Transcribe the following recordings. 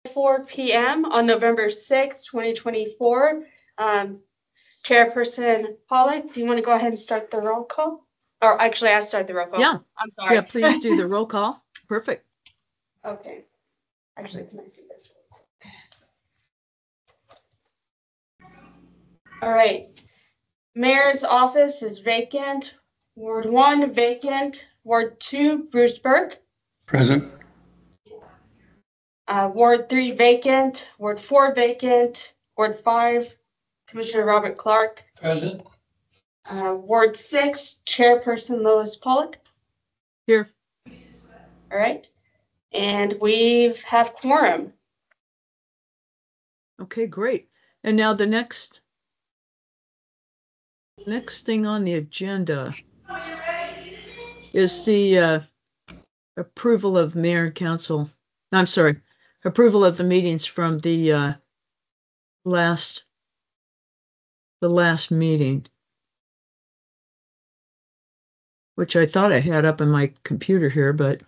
4 p.m. on November 6, 2024. Chairperson Pollock, do you want to go ahead and start the roll call? Or actually, I start the roll call. Yeah. I'm sorry. Yeah, please do the roll call. Perfect. Okay. Actually, can I see this? All right. Mayor's office is vacant. Ward 1 vacant. Ward 2, Bruce Burke. Present. Ward 3 vacant. Ward 4 vacant. Ward 5, Commissioner Robert Clark. Present. Ward 6, Chairperson Lois Pollock. Here. All right. And we have quorum. Okay, great. And now the next thing on the agenda is the approval of mayor and council. I'm sorry, approval of the meetings from the last meeting, which I thought I had up in my computer here, but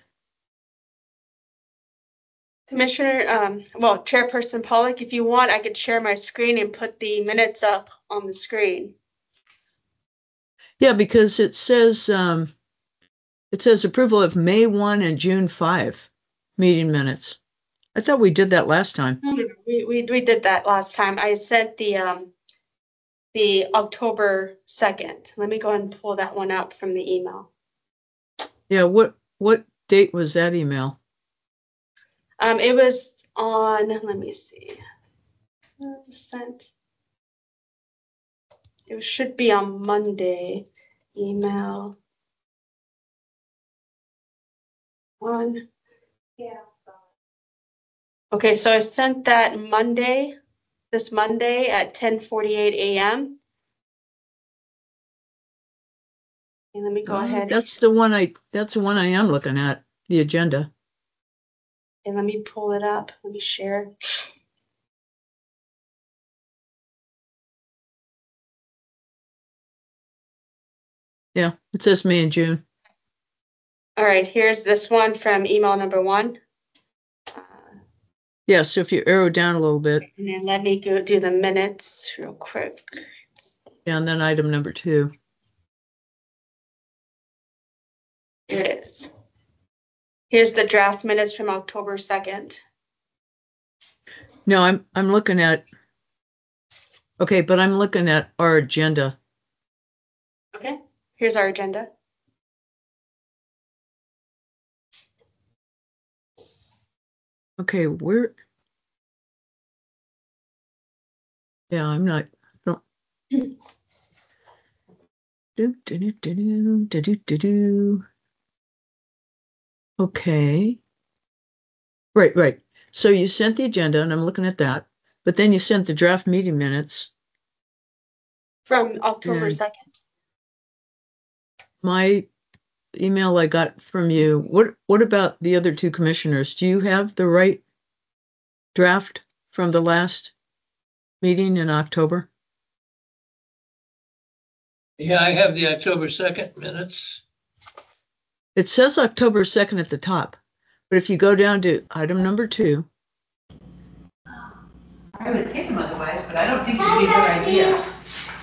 Commissioner, Chairperson Pollock, if you want, I could share my screen and put the minutes up on the screen. yeah, because it says approval of May 1 and June 5 meeting minutes. I thought we did that last time. We did that last time. I sent the October 2nd. Let me go ahead and pull that one up from the email. Yeah, what date was that email? It was on, let me see. Sent. It should be on Monday. Email. On. Yeah. Okay, so I sent that this Monday at 10:48 a.m. And let me go ahead. That's the one I am looking at, the agenda. And let me pull it up. Let me share. Yeah, it says May and June. All right, here's this one from email number 1. Yeah, so if you arrow down a little bit. And then let me go do the minutes real quick. Yeah, and then item number 2. Here it is. Here's the draft minutes from October 2nd. No, I'm looking at. Okay, but I'm looking at our agenda. Okay, here's our agenda. Okay, yeah, I'm not. Okay. Right. So you sent the agenda, and I'm looking at that. But then you sent the draft meeting minutes. From October 2nd. My email I got from you. What about the other 2 commissioners? Do you have the right draft from the last meeting in October? Yeah, I have the October 2nd minutes. It says October 2nd at the top, but if you go down to item number 2. I would take them otherwise, but I don't think it would be a good idea.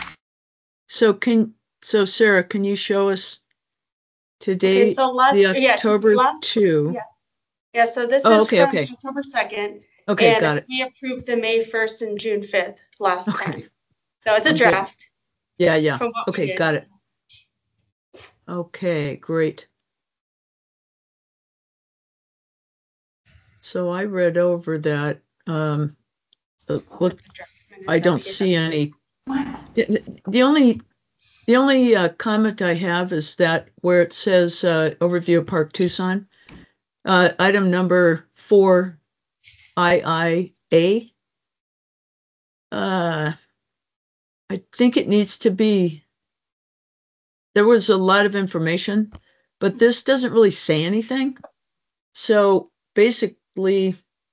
So Sarah, can you show us today the October 2? Yeah, so this is from October 2nd. Okay, and got it. We approved the May 1st and June 5th last time. So it's a draft. Yeah. Okay, got it. Okay, great. So I read over that. Look, I don't see any. The only comment I have is that where it says overview of Park Tucson, item number 4, IIA. I think it needs to be. There was a lot of information, but this doesn't really say anything. So basically,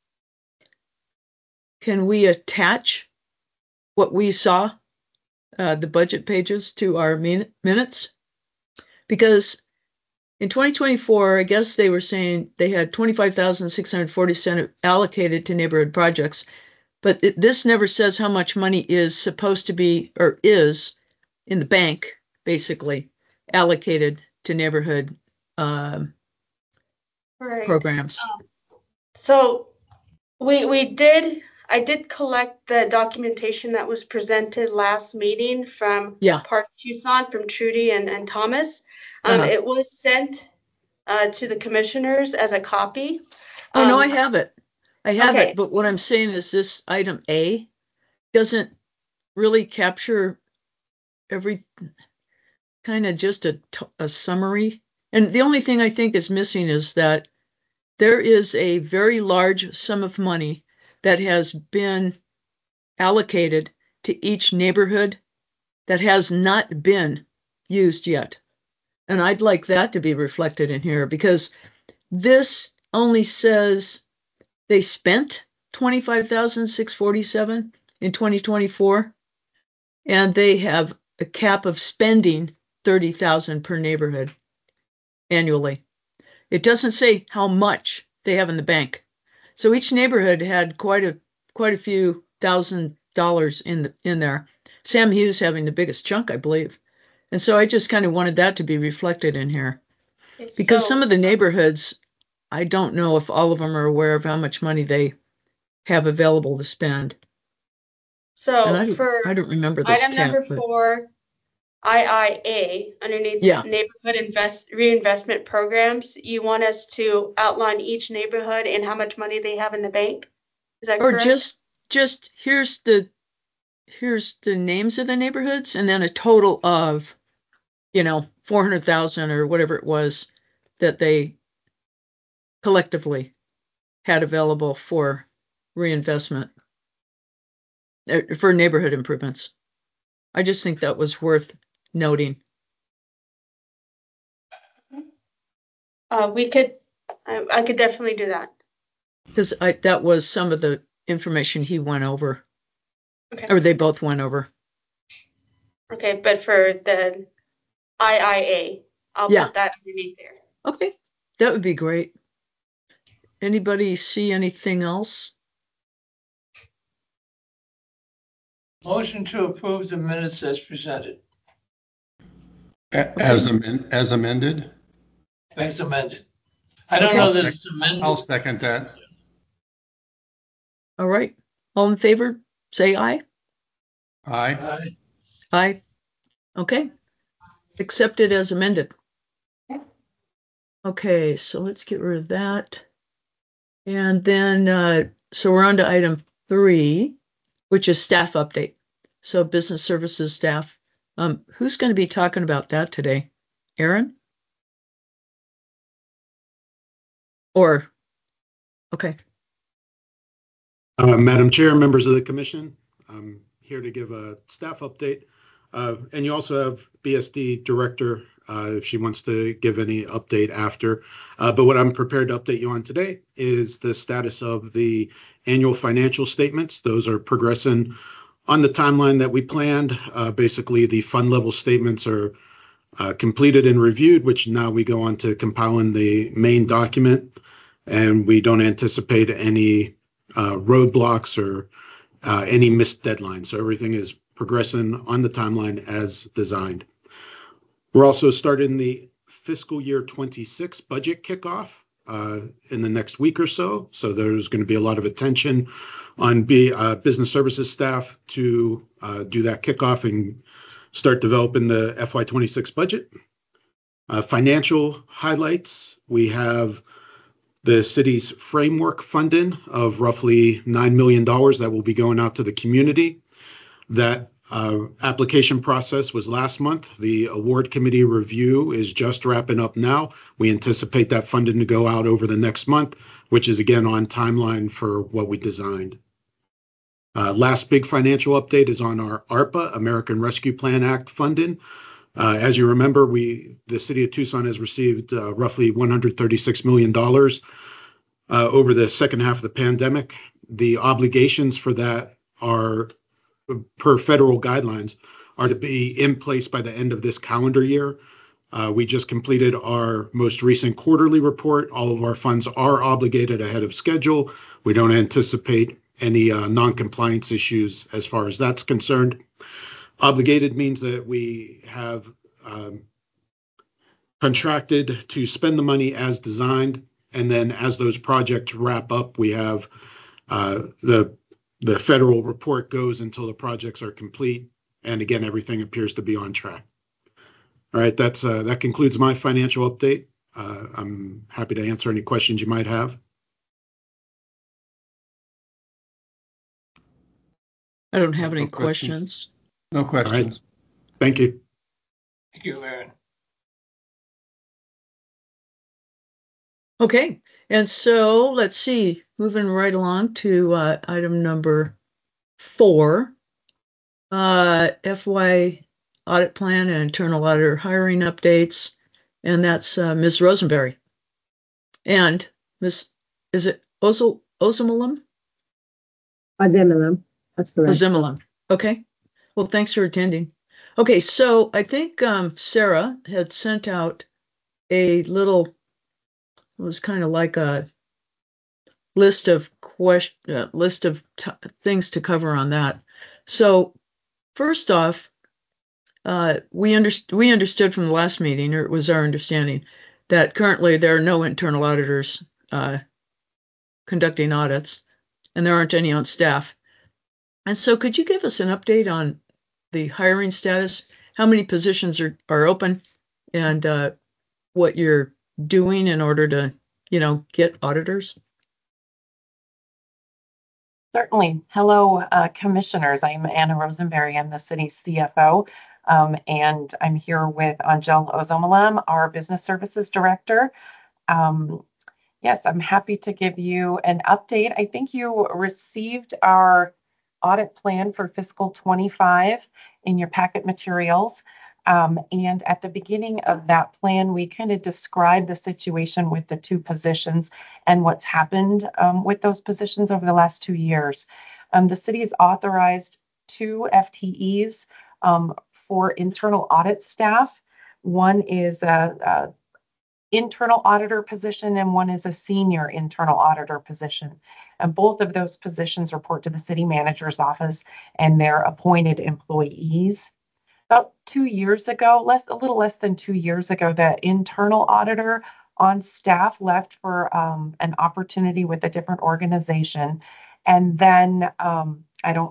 can we attach what we saw, the budget pages, to our minutes? Because In 2024, I guess they were saying they had 25,640 allocated to neighborhood projects, but this never says how much money is supposed to be or is in the bank, basically, allocated to neighborhood Right. programs. So I did collect the documentation that was presented last meeting from Park Tucson, from Trudy and Thomas. It was sent to the commissioners as a copy. Oh, no, I have it. I have it. But what I'm saying is this item A doesn't really capture every kind of just a summary. And the only thing I think is missing is that there is a very large sum of money that has been allocated to each neighborhood that has not been used yet. And I'd like that to be reflected in here, because this only says they spent $25,647 in 2024, and they have a cap of spending $30,000 per neighborhood annually. It doesn't say how much they have in the bank. So each neighborhood had quite a few $1,000s in there. Sam Hughes having the biggest chunk, I believe. And so I just kind of wanted that to be reflected in here. Because some of the neighborhoods, I don't know if all of them are aware of how much money they have available to spend. So I don't remember this item number 4, IIA, underneath neighborhood reinvestment programs, you want us to outline each neighborhood and how much money they have in the bank? Is that correct? Or just here's the names of the neighborhoods, and then a total of, 400,000 or whatever it was that they collectively had available for reinvestment, for neighborhood improvements. I just think that was worth noting. I could definitely do that. Because that was some of the information he went over. Okay. Or they both went over. Okay, but for the IIA, I'll put that underneath there. Okay, that would be great. Anybody see anything else? Motion to approve the minutes as presented. As amended? As amended. I don't know that it's amended. I'll second that. All right. All in favor, say aye. Aye. Aye. Okay. Accepted as amended. Okay, so let's get rid of that. And then, so we're on to item 3, which is staff update. So business services staff. Who's going to be talking about that today? Aaron? Okay. Madam Chair, members of the commission, I'm here to give a staff update. And you also have BSD director if she wants to give any update after. But what I'm prepared to update you on today is the status of the annual financial statements. Those are progressing on the timeline that we planned. Basically, the fund level statements are completed and reviewed, which now we go on to compiling the main document. And we don't anticipate any roadblocks or any missed deadlines. So everything is progressing on the timeline as designed. We're also starting the fiscal year 26 budget kickoff in the next week or so. So there's going to be a lot of attention on business services staff to do that kickoff and start developing the FY26 budget. Financial highlights, we have the city's framework funding of roughly $9 million that will be going out to the community. That application process was last month. The award committee review is just wrapping up now. We anticipate that funding to go out over the next month, which is again on timeline for what we designed. Last big financial update is on our ARPA, American Rescue Plan Act funding. As you remember, the city of Tucson has received roughly $136 million over the second half of the pandemic. The obligations for that are, per federal guidelines, are to be in place by the end of this calendar year. We just completed our most recent quarterly report. All of our funds are obligated ahead of schedule. We don't anticipate any non-compliance issues as far as that's concerned. Obligated means that we have contracted to spend the money as designed, and then as those projects wrap up, we have the federal report goes until the projects are complete, and again, everything appears to be on track. All right, that concludes my financial update. I'm happy to answer any questions you might have. I don't have any questions. No questions. All right. Thank you. Thank you, Aaron. Okay, and so let's see, moving right along to item number 4, FY audit plan and internal auditor hiring updates, and that's Ms. Rosenberry. And is it Ozimalam? Ozimalam, that's correct. Ozimalam, okay. Well, thanks for attending. Okay, so I think Sarah had sent out a little, it was kind of like a list of things to cover on that. So first off, we understood from the last meeting, or it was our understanding, that currently there are no internal auditors conducting audits, and there aren't any on staff. And so could you give us an update on the hiring status, how many positions are open, and what you're doing in order to, get auditors? Certainly. Hello, commissioners. I'm Anna Rosenberry. I'm the city's CFO, and I'm here with Angel Ozimalam, our business services director. Yes, I'm happy to give you an update. I think you received our audit plan for fiscal 25 in your packet materials. And at the beginning of that plan, we kind of described the situation with the 2 positions and what's happened with those positions over the last 2 years. The city has authorized 2 FTEs for internal audit staff. One is a internal auditor position, and one is a senior internal auditor position. And both of those positions report to the city manager's office, and they're appointed employees. About 2 years ago, a little less than 2 years ago, the internal auditor on staff left for an opportunity with a different organization. And then I don't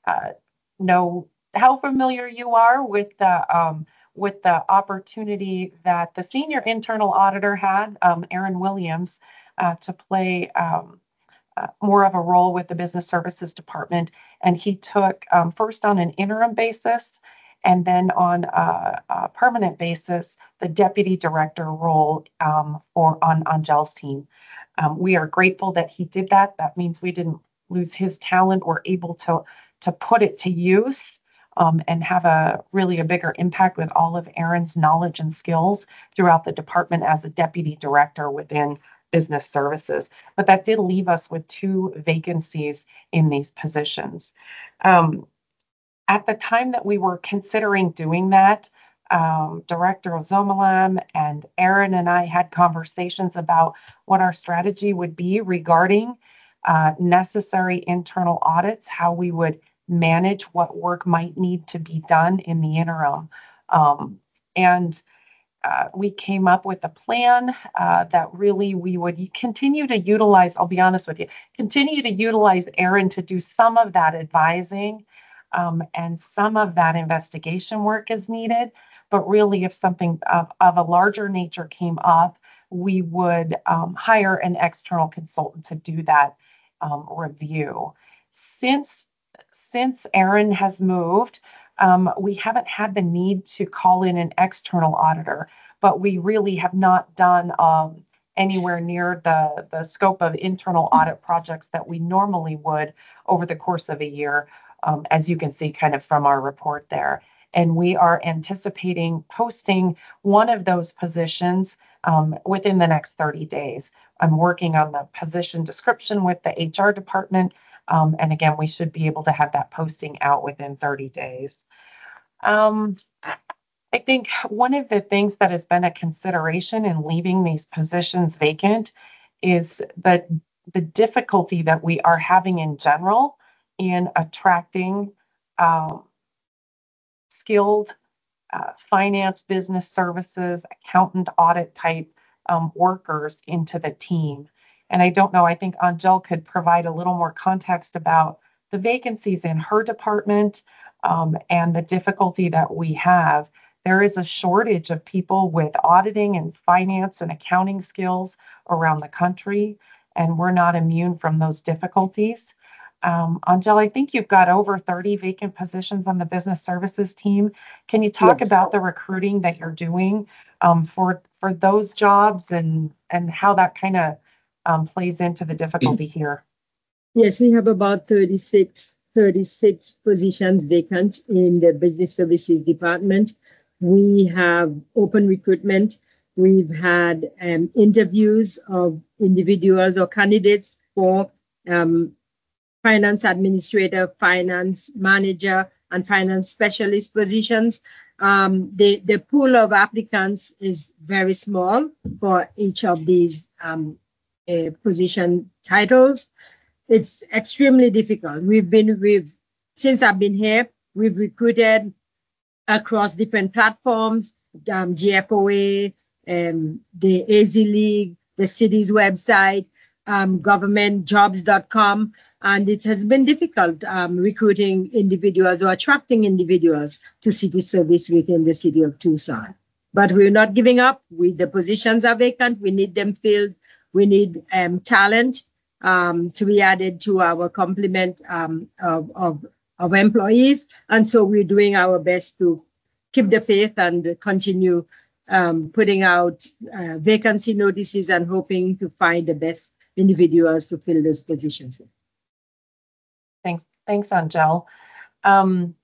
know how familiar you are with the opportunity that the senior internal auditor had, Aaron Williams, to play more of a role with the business services department. And he took first on an interim basis, and then on a permanent basis, the deputy director role on Angel's team. We are grateful that he did that. That means we didn't lose his talent. We're able to put it to use and have a bigger impact with all of Aaron's knowledge and skills throughout the department as a deputy director within business services. But that did leave us with 2 vacancies in these positions. At the time that we were considering doing that, Director Ozimalam and Aaron and I had conversations about what our strategy would be regarding necessary internal audits, how we would manage what work might need to be done in the interim. And we came up with a plan that really we would continue to utilize, I'll be honest with you, continue to utilize Aaron to do some of that advising and some of that investigation work is needed. But really, if something of a larger nature came up, we would hire an external consultant to do that review. Since Aaron has moved, we haven't had the need to call in an external auditor, but we really have not done anywhere near the scope of internal audit projects that we normally would over the course of a year, as you can see kind of from our report there. And we are anticipating posting one of those positions within the next 30 days. I'm working on the position description with the HR department. And again, we should be able to have that posting out within 30 days. I think one of the things that has been a consideration in leaving these positions vacant is the difficulty that we are having in general in attracting skilled finance, business services, accountant, audit type workers into the team. And I don't know, I think Angel could provide a little more context about the vacancies in her department and the difficulty that we have. There is a shortage of people with auditing and finance and accounting skills around the country, and we're not immune from those difficulties. Angel, I think you've got over 30 vacant positions on the business services team. Can you talk about the recruiting that you're doing for those jobs and how that kind of plays into the difficulty here? Yes, we have about 36 positions vacant in the business services department. We have open recruitment. We've had interviews of individuals or candidates for finance administrator, finance manager, and finance specialist positions. The pool of applicants is very small for each of these position titles. It's extremely difficult. Since I've been here, we've recruited across different platforms, GFOA, the AZ League, the city's website, governmentjobs.com, and it has been difficult recruiting individuals or attracting individuals to city service within the city of Tucson. But we're not giving up. The positions are vacant. We need them filled. We need talent to be added to our complement of employees. And so we're doing our best to keep the faith and continue putting out vacancy notices and hoping to find the best individuals to fill those positions. Thanks, Angel. And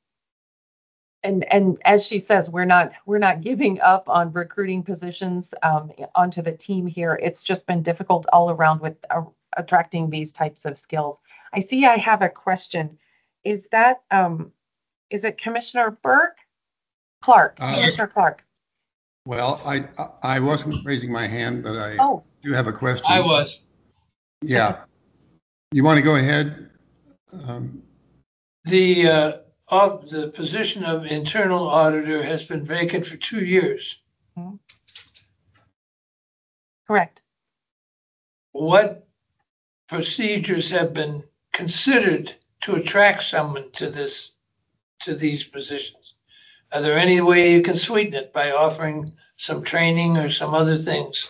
as she says, we're not giving up on recruiting positions onto the team here. It's just been difficult all around with attracting these types of skills. I see I have a question. Is it Commissioner Clark? Commissioner Clark. Well, I wasn't raising my hand, but I do have a question. I was. Yeah. You want to go ahead? The position of internal auditor has been vacant for 2 years. Mm-hmm. Correct. What procedures have been considered to attract someone to these positions? Are there any way you can sweeten it by offering some training or some other things?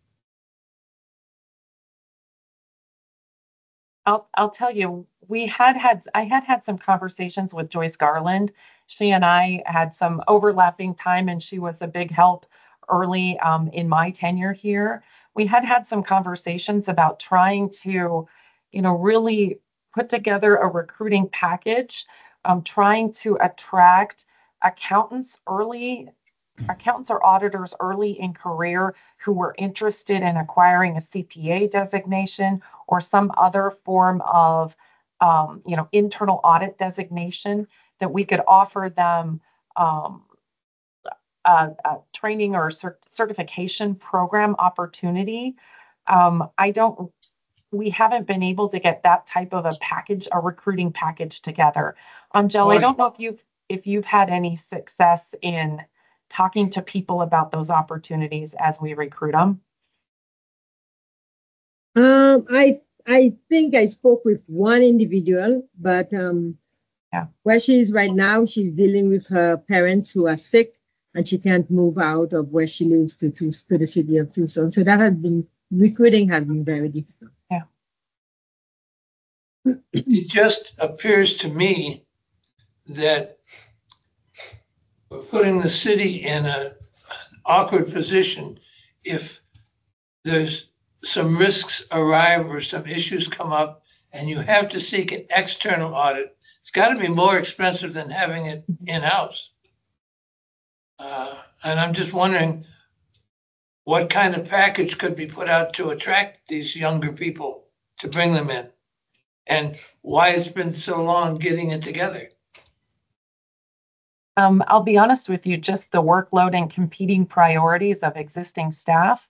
I'll tell you, I had some conversations with Joyce Garland. She and I had some overlapping time, and she was a big help early in my tenure here. We had some conversations about trying to, really put together a recruiting package, trying to attract accountants or auditors early in career who were interested in acquiring a CPA designation or some other form of, internal audit designation, that we could offer them a training or certification program opportunity. We haven't been able to get that type of a recruiting package together. Angel, I don't know if you've had any success in talking to people about those opportunities as we recruit them. I think I spoke with one individual, but where she is right now, she's dealing with her parents who are sick, and she can't move out of where she lives to the city of Tucson. So recruiting has been very difficult. Yeah. It just appears to me that we're putting the city in an awkward position if there's some risks arrive or some issues come up and you have to seek an external audit. It's got to be more expensive than having it in-house. And I'm just wondering what kind of package could be put out to attract these younger people to bring them in, and why it's been so long getting it together. I'll be honest with you, just the workload and competing priorities of existing staff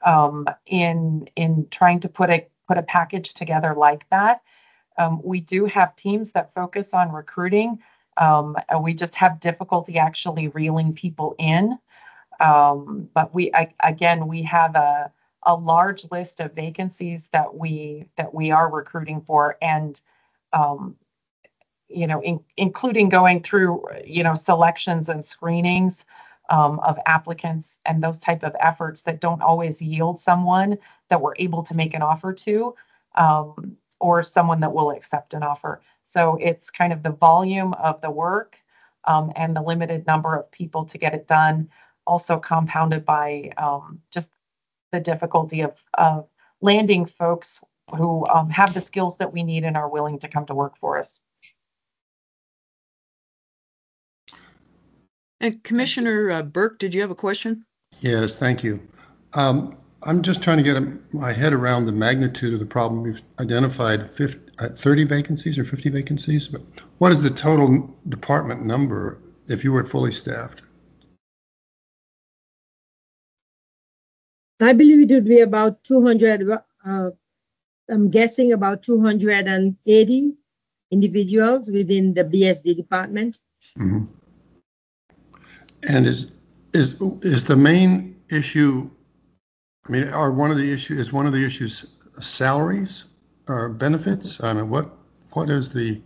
in trying to put a package together like that. We do have teams that focus on recruiting. We just have difficulty actually reeling people in. But we have a large list of vacancies that we are recruiting for, and including going through selections and screenings of applicants and those type of efforts that don't always yield someone that we're able to make an offer to, or someone that will accept an offer. So it's kind of the volume of the work and the limited number of people to get it done, also compounded by just the difficulty of landing folks who have the skills that we need and are willing to come to work for us. And Commissioner Burke, did you have a question? Yes, thank you. I'm just trying to get my head around the magnitude of the problem. We've identified 30 vacancies or 50 vacancies, but what is the total department number if you were fully staffed? I believe it would be about 200, I'm guessing about 280 individuals within the BSD department. Mm-hmm. And is the main issue, I mean, is one of the issues salaries or benefits? I mean, what are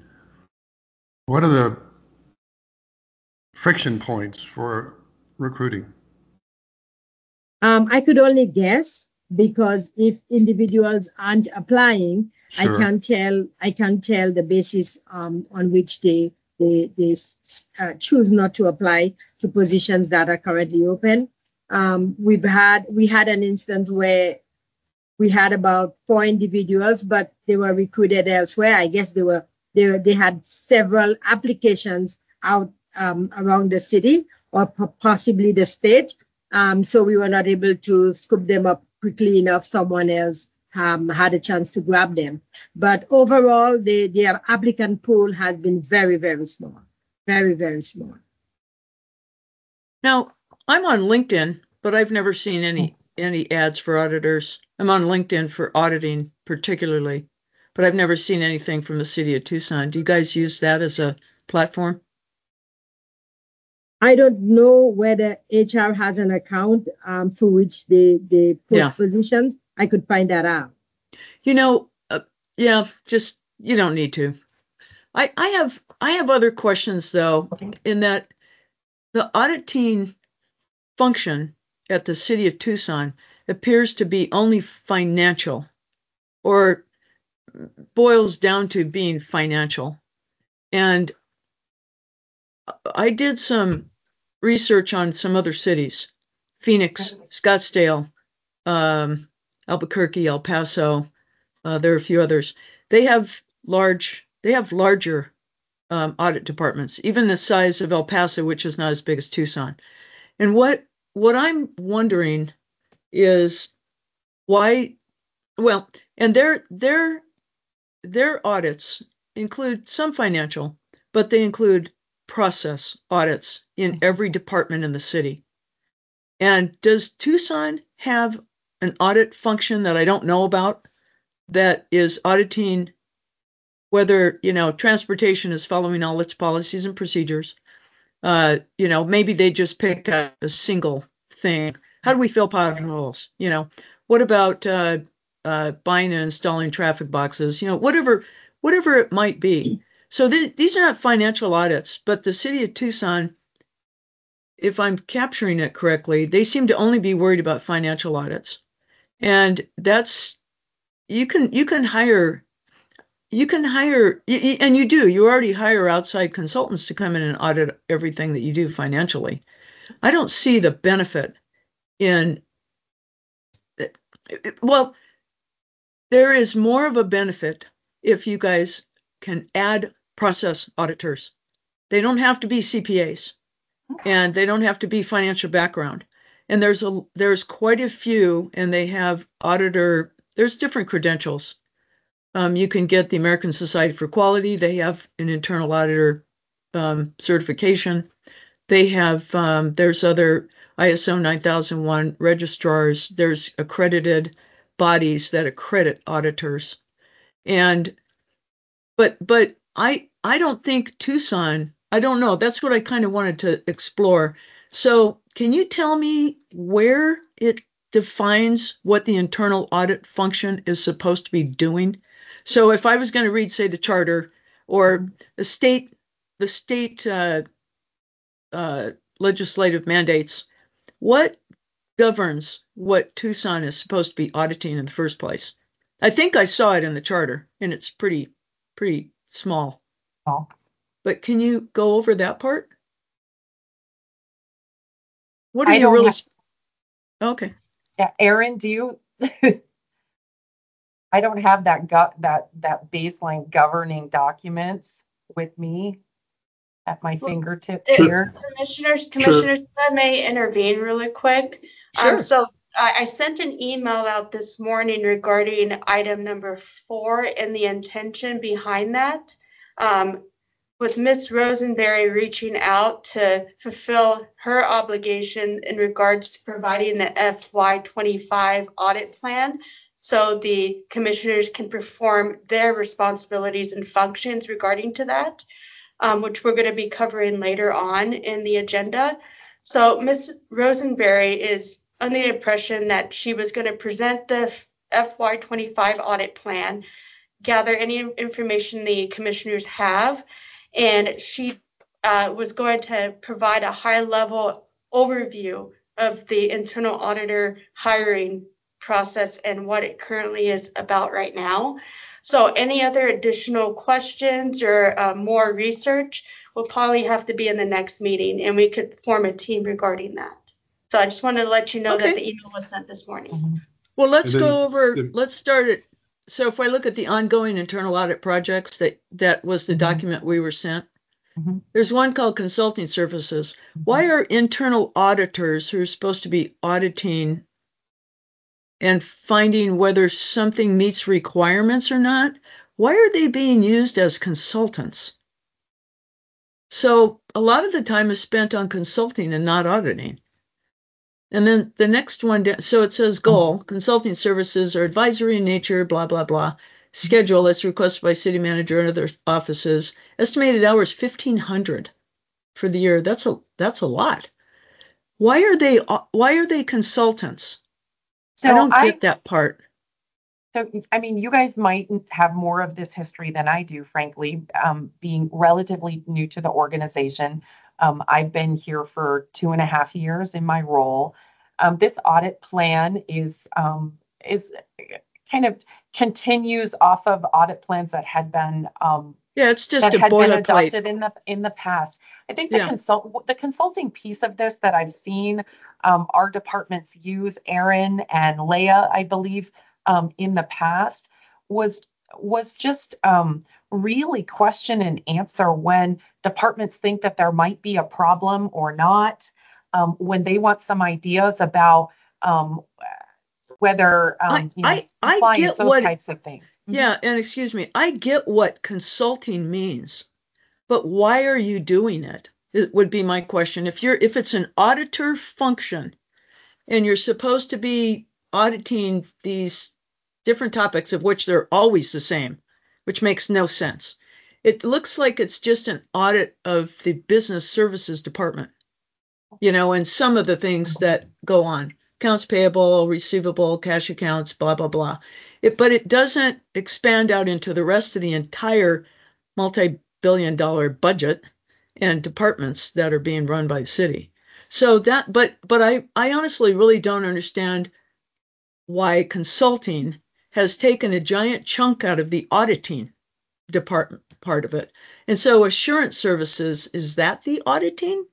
the friction points for recruiting? I could only guess, because if individuals aren't applying, sure. I can tell the basis on which they choose not to apply to positions that are currently open. We had an instance where we had about 4 individuals, but they were recruited elsewhere. I guess they had several applications out around the city or possibly the state. So we were not able to scoop them up quickly enough. Someone else had a chance to grab them. But overall, the applicant pool has been very, very small. Very, very small. Now, I'm on LinkedIn, but I've never seen any ads for auditors. I'm on LinkedIn for auditing particularly, but I've never seen anything from the city of Tucson. Do you guys use that as a platform? I don't know whether HR has an account for which they post positions. I could find that out. Just you don't need to. I have other questions though, in that the auditing function at the city of Tucson appears to be only financial, or boils down to being financial. And I did some research on some other cities: Phoenix, Scottsdale, Albuquerque, El Paso. There are a few others. They have larger audit departments, even the size of El Paso, which is not as big as Tucson. And what I'm wondering is why. Well, and their audits include some financial, but they include process audits in every department in the city. And does Tucson have an audit function that I don't know about that is auditing whether, transportation is following all its policies and procedures? Maybe they just pick a single thing. How do we fill potholes? What about buying and installing traffic boxes? Whatever it might be. So these are not financial audits, but the city of Tucson, if I'm capturing it correctly, they seem to only be worried about financial audits. And that's, you can hire, and you already hire outside consultants to come in and audit everything that you do financially. I don't see the benefit in, well, there is more of a benefit if you guys can add process auditors. They don't have to be CPAs, and they don't have to be financial background. And there's quite a few, and they have there's different credentials. You can get the American Society for Quality. They have an internal auditor certification. they have, there's other ISO 9001 registrars, there's accredited bodies that accredit auditors. But I don't think Tucson, I don't know, that's what I kind of wanted to explore. So can you tell me where it defines what the internal audit function is supposed to be doing? So if I was going to read, say, the charter or the state legislative mandates, what governs what Tucson is supposed to be auditing in the first place? I think I saw it in the charter, and it's pretty small. Oh. But can you go over that part? What are you really? Okay. Yeah, Erin, do you? I don't have that baseline governing documents with me at my fingertips here. Commissioners, if I may intervene really quick. Sure. So I sent an email out this morning regarding item number 4 and the intention behind that. With Ms. Rosenberry reaching out to fulfill her obligation in regards to providing the FY25 audit plan, so the commissioners can perform their responsibilities and functions regarding to that, which we're going to be covering later on in the agenda. So Ms. Rosenberry is under the impression that she was going to present the FY25 audit plan, gather any information the commissioners have, and she was going to provide a high-level overview of the internal auditor hiring process and what it currently is about right now. So any other additional questions or more research will probably have to be in the next meeting, and we could form a team regarding that. So I just wanted to let you know that the email was sent this morning. Well, let's start it. So if I look at the ongoing internal audit projects, that was the document we were sent. Mm-hmm. There's one called consulting services. Why are internal auditors who are supposed to be auditing and finding whether something meets requirements or not, why are they being used as consultants? So a lot of the time is spent on consulting and not auditing. And then the next one, so it says goal, consulting services are advisory in nature, blah, blah, blah. Schedule as requested by city manager and other offices. Estimated hours, 1,500 for the year. That's a lot. Why are they consultants? So I don't get that part. So, I mean, you guys might have more of this history than I do, frankly, being relatively new to the organization. I've been here for 2.5 years in my role. This audit plan is kind of continues off of audit plans that had been it's just that had been adopted in the past. I think the consulting piece of this that I've seen our departments use, Erin and Leah, I believe, in the past was just really question and answer when departments think that there might be a problem or not, when they want some ideas about whether I get those types of things. Yeah, and excuse me, I get what consulting means, but why are you doing it? It would be my question. If it's an auditor function and you're supposed to be auditing these different topics, of which they're always the same, which makes no sense. It looks like it's just an audit of the business services department, and some of the things that go on. Accounts payable, receivable, cash accounts, blah, blah, blah. But it doesn't expand out into the rest of the entire multi-billion-dollar budget and departments that are being run by the city. So but I honestly really don't understand why consulting has taken a giant chunk out of the auditing department part of it. And so assurance services, is that the auditing?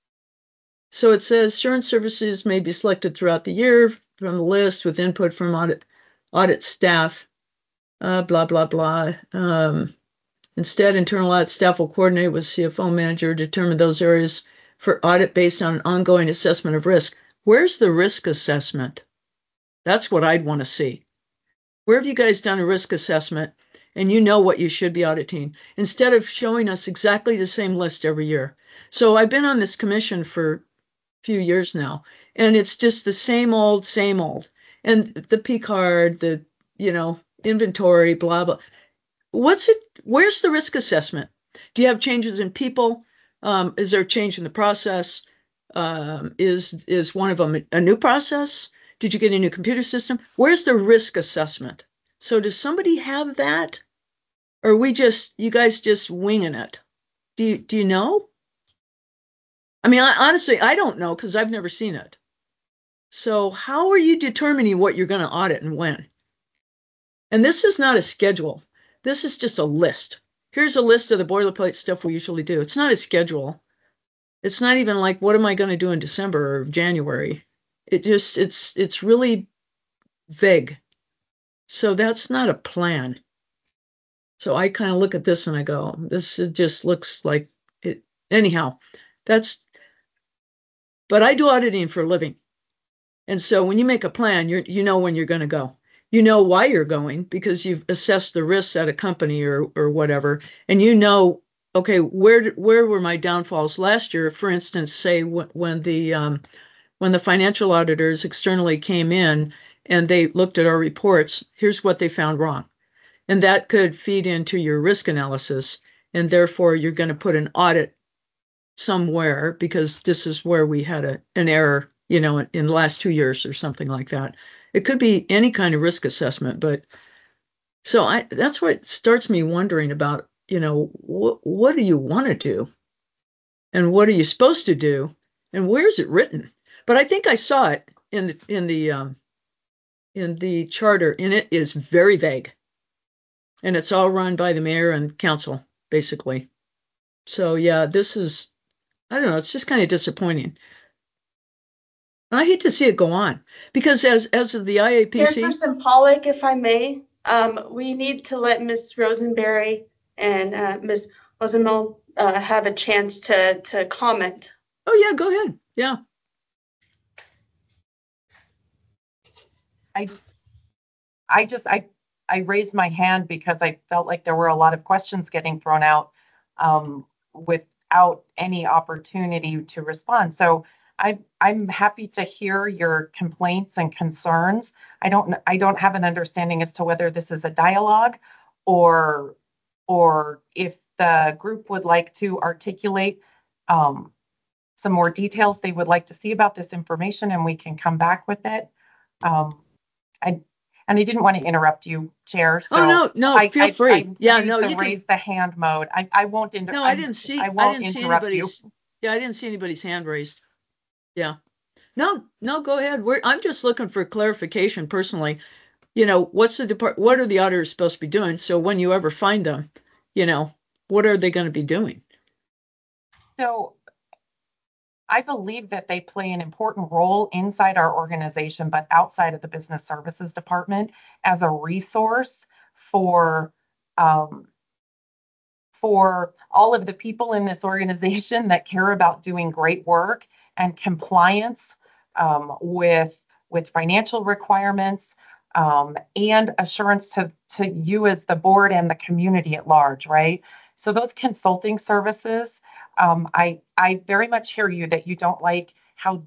So it says assurance services may be selected throughout the year from the list with input from audit staff, blah, blah, blah. Instead, internal audit staff will coordinate with CFO manager, determine those areas for audit based on an ongoing assessment of risk. Where's the risk assessment? That's what I'd want to see. Where have you guys done a risk assessment? and you know what you should be auditing, instead of showing us exactly the same list every year. So I've been on this commission for a few years now, and it's just the same old, same old. And the P card, the, inventory, blah, blah. Where's the risk assessment? Do you have changes in people? Is there a change in the process? Is one of them a new process? Did you get a new computer system? Where's the risk assessment? So does somebody have that? Or are you guys just winging it? Do you know? I mean, honestly, I don't know because I've never seen it. So how are you determining what you're going to audit and when? And this is not a schedule. This is just a list. Here's a list of the boilerplate stuff we usually do. It's not a schedule. It's not even like, what am I going to do in December or January? It's really vague. So that's not a plan. So I kind of look at this and I go, this just looks like it. Anyhow, but I do auditing for a living. And so when you make a plan, you know when you're going to go. You know why you're going because you've assessed the risks at a company or whatever. And you know, okay, where were my downfalls last year? For instance, say when the financial auditors externally came in and they looked at our reports, here's what they found wrong. And that could feed into your risk analysis. And therefore, you're going to put an audit somewhere because this is where we had an error, in the last 2 years or something like that. It could be any kind of risk assessment. But so that's what starts me wondering about, what do you want to do? And what are you supposed to do? And where's it written? But I think I saw it in the charter, and it is very vague. And it's all run by the mayor and council, basically. So yeah, this is, I don't know, it's just kind of disappointing. And I hate to see it go on because as of the IAPC. Chairperson Pollack, if I may, we need to let Ms. Rosenberry and Ms. Rosenmel have a chance to comment. Oh yeah, go ahead. Yeah. I raised my hand because I felt like there were a lot of questions getting thrown out without any opportunity to respond. So I'm happy to hear your complaints and concerns. I don't have an understanding as to whether this is a dialogue or if the group would like to articulate some more details they would like to see about this information, and we can come back with it. And I didn't want to interrupt you, Chair. So no, feel free. You can raise the hand mode. I won't interrupt. No, I didn't see anybody's. Yeah, I didn't see anybody's hand raised. Yeah. No, go ahead. I'm just looking for clarification personally. What are the auditors supposed to be doing? So when you ever find them, what are they going to be doing? So I believe that they play an important role inside our organization, but outside of the business services department as a resource for all of the people in this organization that care about doing great work and compliance with financial requirements and assurance to you as the board and the community at large, right? So those consulting services, I very much hear you that you don't like how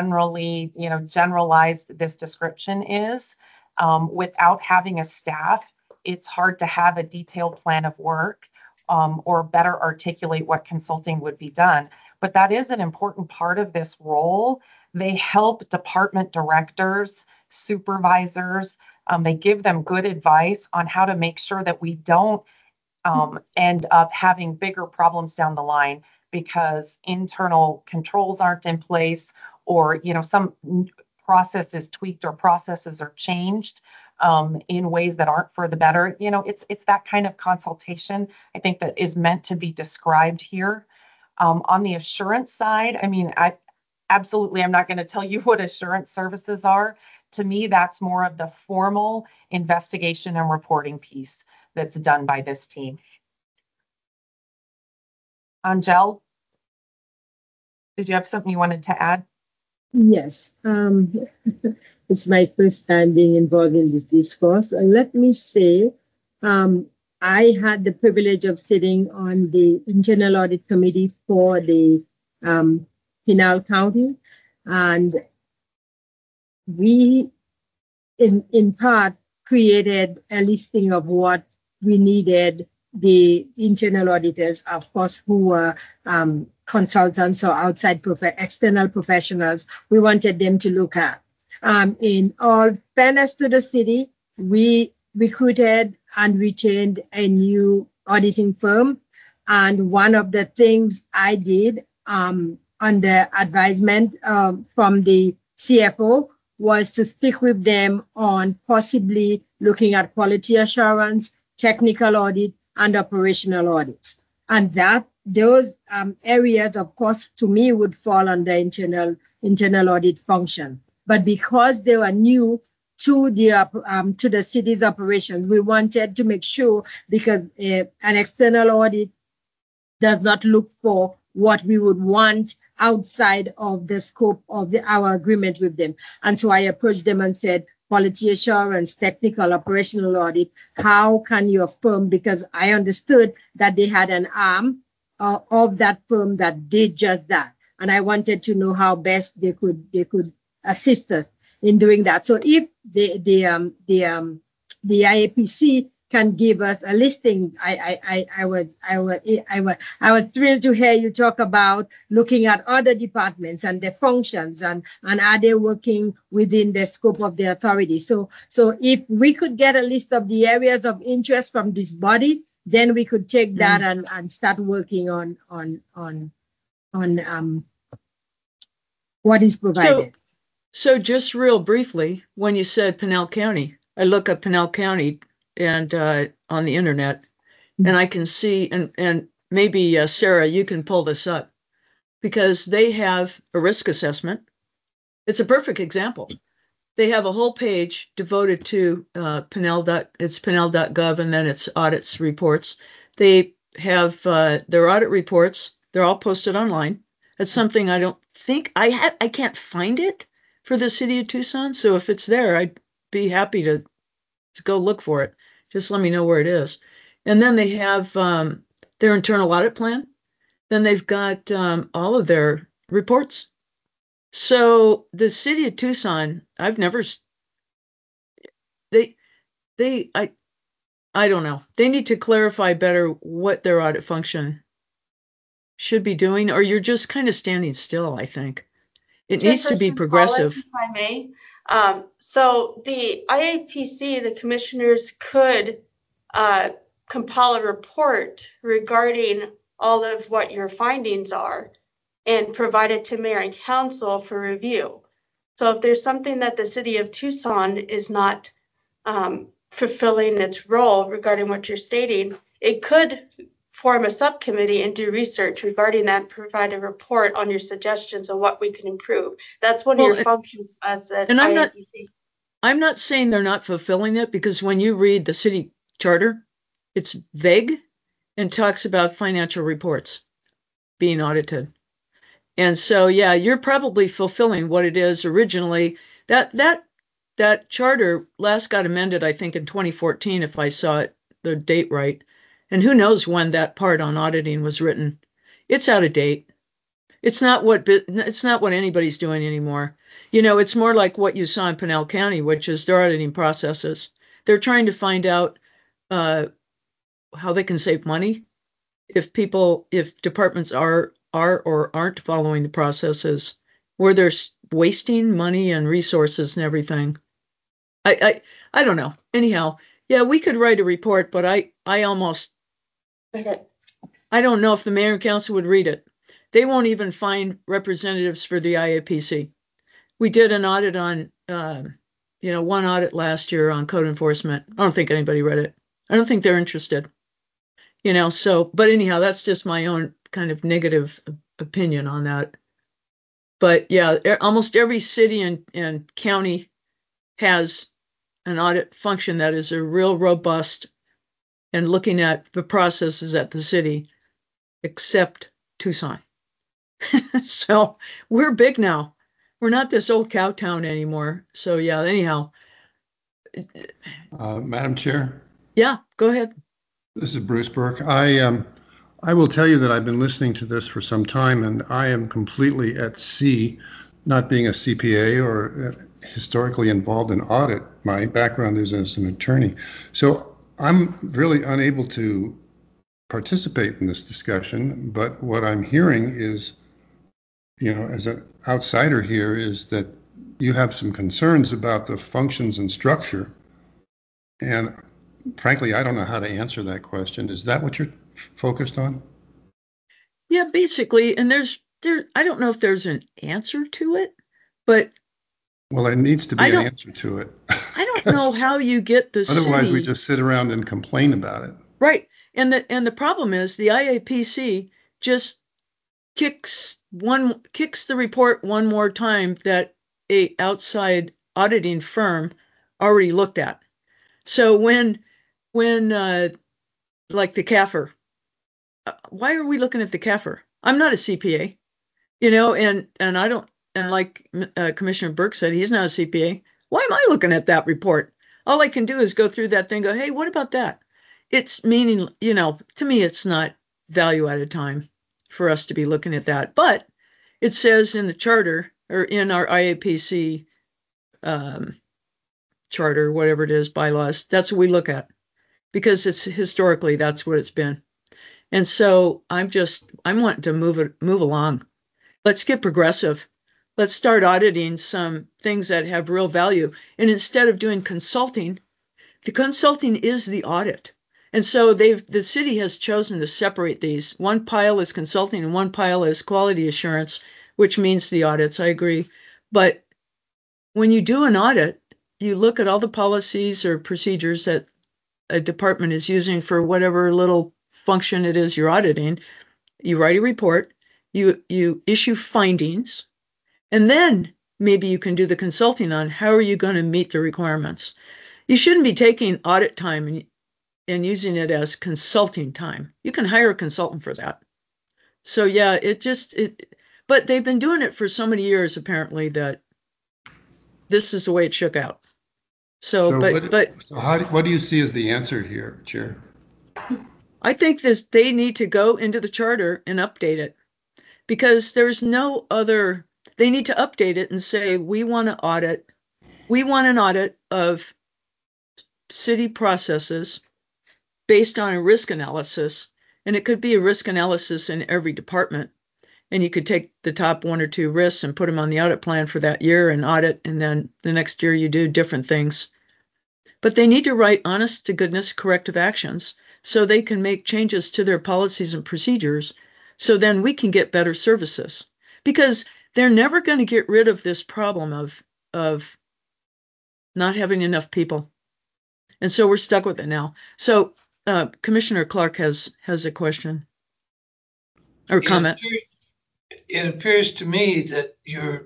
generalized this description is. Without having a staff, it's hard to have a detailed plan of work or better articulate what consulting would be done. But that is an important part of this role. They help department directors, supervisors, they give them good advice on how to make sure that we don't end up having bigger problems down the line because internal controls aren't in place or some process is tweaked or processes are changed in ways that aren't for the better. It's that kind of consultation I think that is meant to be described here. On the assurance side, I mean, I'm not going to tell you what assurance services are. To me, that's more of the formal investigation and reporting piece that's done by this team. Angel, did you have something you wanted to add? Yes. It's my first time being involved in this discourse. And let me say, I had the privilege of sitting on the internal audit committee for the Pinal County, and we, in part, created a listing of what we needed the internal auditors, of course, who were consultants or outside external professionals. We wanted them to look at. In all fairness to the city, we recruited and retained a new auditing firm. And one of the things I did under advisement from the CFO was to speak with them on possibly looking at quality assurance, technical audit, and operational audits. And those areas, of course, to me would fall under internal audit function. But because they were new to the city's operations, we wanted to make sure, because an external audit does not look for what we would want outside of the scope of our agreement with them. And so I approached them and said, quality assurance, technical, operational audit, how can your firm, because I understood that they had an arm of that firm that did just that. And I wanted to know how best they could assist us in doing that. So if the IAPC can give us a listing, I was thrilled to hear you talk about looking at other departments and their functions and are they working within the scope of the authority. So if we could get a list of the areas of interest from this body, then we could take that and start working on what is provided. So just real briefly, when you said Pinal County, I look up Pinal County and on the internet, and I can see, and maybe Sarah, you can pull this up, because they have a risk assessment. It's a perfect example. They have a whole page devoted to it's Pinal.gov, and then it's audits reports. They have their audit reports. They're all posted online. That's something I don't think I can't find it for the city of Tucson. So if it's there, I'd be happy to go look for it. Just let me know where it is. And then they have their internal audit plan. Then they've got all of their reports. So the city of Tucson, I've never, I don't know. They need to clarify better what their audit function should be doing, or you're just kind of standing still, I think. It needs to be progressive. If I may. So the IAPC, the commissioners could compile a report regarding all of what your findings are and provide it to mayor and council for review. So if there's something that the city of Tucson is not fulfilling its role regarding what you're stating, it could form a subcommittee and do research regarding that, provide a report on your suggestions on what we can improve. That's one of your functions as an IAPC. I'm not saying they're not fulfilling it, because when you read the city charter, it's vague and talks about financial reports being audited. And so, yeah, you're probably fulfilling what it is originally. That charter last got amended, I think, in 2014, if I saw it, the date right. And who knows when that part on auditing was written. It's out of date. It's not what anybody's doing anymore. It's more like what you saw in Pinal County, which is their auditing processes. They're trying to find out how they can save money if departments are or aren't following the processes, where they're wasting money and resources and everything. I don't know. Anyhow, yeah, we could write a report, but I don't know if the mayor and council would read it. They won't even find representatives for the IAPC. We did an audit on, one audit last year on code enforcement. I don't think anybody read it. I don't think they're interested. But anyhow, that's just my own kind of negative opinion on that. But yeah, almost every city and county has an audit function that is a real robust and looking at the processes at the city, except Tucson. So we're big now. We're not this old cow town anymore. So yeah, anyhow. Madam Chair? Yeah, go ahead. This is Bruce Burke. I will tell you that I've been listening to this for some time, and I am completely at sea, not being a CPA or historically involved in audit. My background is as an attorney. So I'm really unable to participate in this discussion, but what I'm hearing is, as an outsider here, is that you have some concerns about the functions and structure. And frankly, I don't know how to answer that question. Is that what you're focused on? Yeah, basically. And I don't know if there's an answer to it, but well, there needs to be an answer to it. I don't know how you get the Otherwise, city. we just sit around and complain about it. Right. And the problem is the IAPC just kicks the report one more time that a outside auditing firm already looked at. So when like the CAFR, why are we looking at the CAFR? I'm not a CPA, and I don't, and like Commissioner Burke said, he's not a CPA. Why am I looking at that report? All I can do is go through that thing, go, hey, what about that? It's meaning, to me, it's not value added time for us to be looking at that. But it says in the charter or in our IAPC charter, whatever it is, bylaws, that's what we look at because it's historically that's what it's been. And so I'm wanting to move along. Let's get progressive. Let's start auditing some things that have real value. And instead of doing consulting, the consulting is the audit. And so the city has chosen to separate these. One pile is consulting and one pile is quality assurance, which means the audits. I agree. But when you do an audit, you look at all the policies or procedures that a department is using for whatever little function it is you're auditing. You write a report, you issue findings, and then maybe you can do the consulting on how are you going to meet the requirements. You shouldn't be taking audit time and using it as consulting time. You can hire a consultant for that. So yeah, but they've been doing it for so many years apparently that this is the way it shook out. What do you see as the answer here, Chair? I think they need to go into the charter and update it because there's no other. They need to update it and say we want an audit of city processes based on a risk analysis, and it could be a risk analysis in every department. And you could take the top one or two risks and put them on the audit plan for that year and audit, and then the next year you do different things. But they need to write honest to goodness corrective actions so they can make changes to their policies and procedures so then we can get better services. Because they're never going to get rid of this problem of not having enough people. And so we're stuck with it now. So Commissioner Clark has a question or comment. It appears to me that you're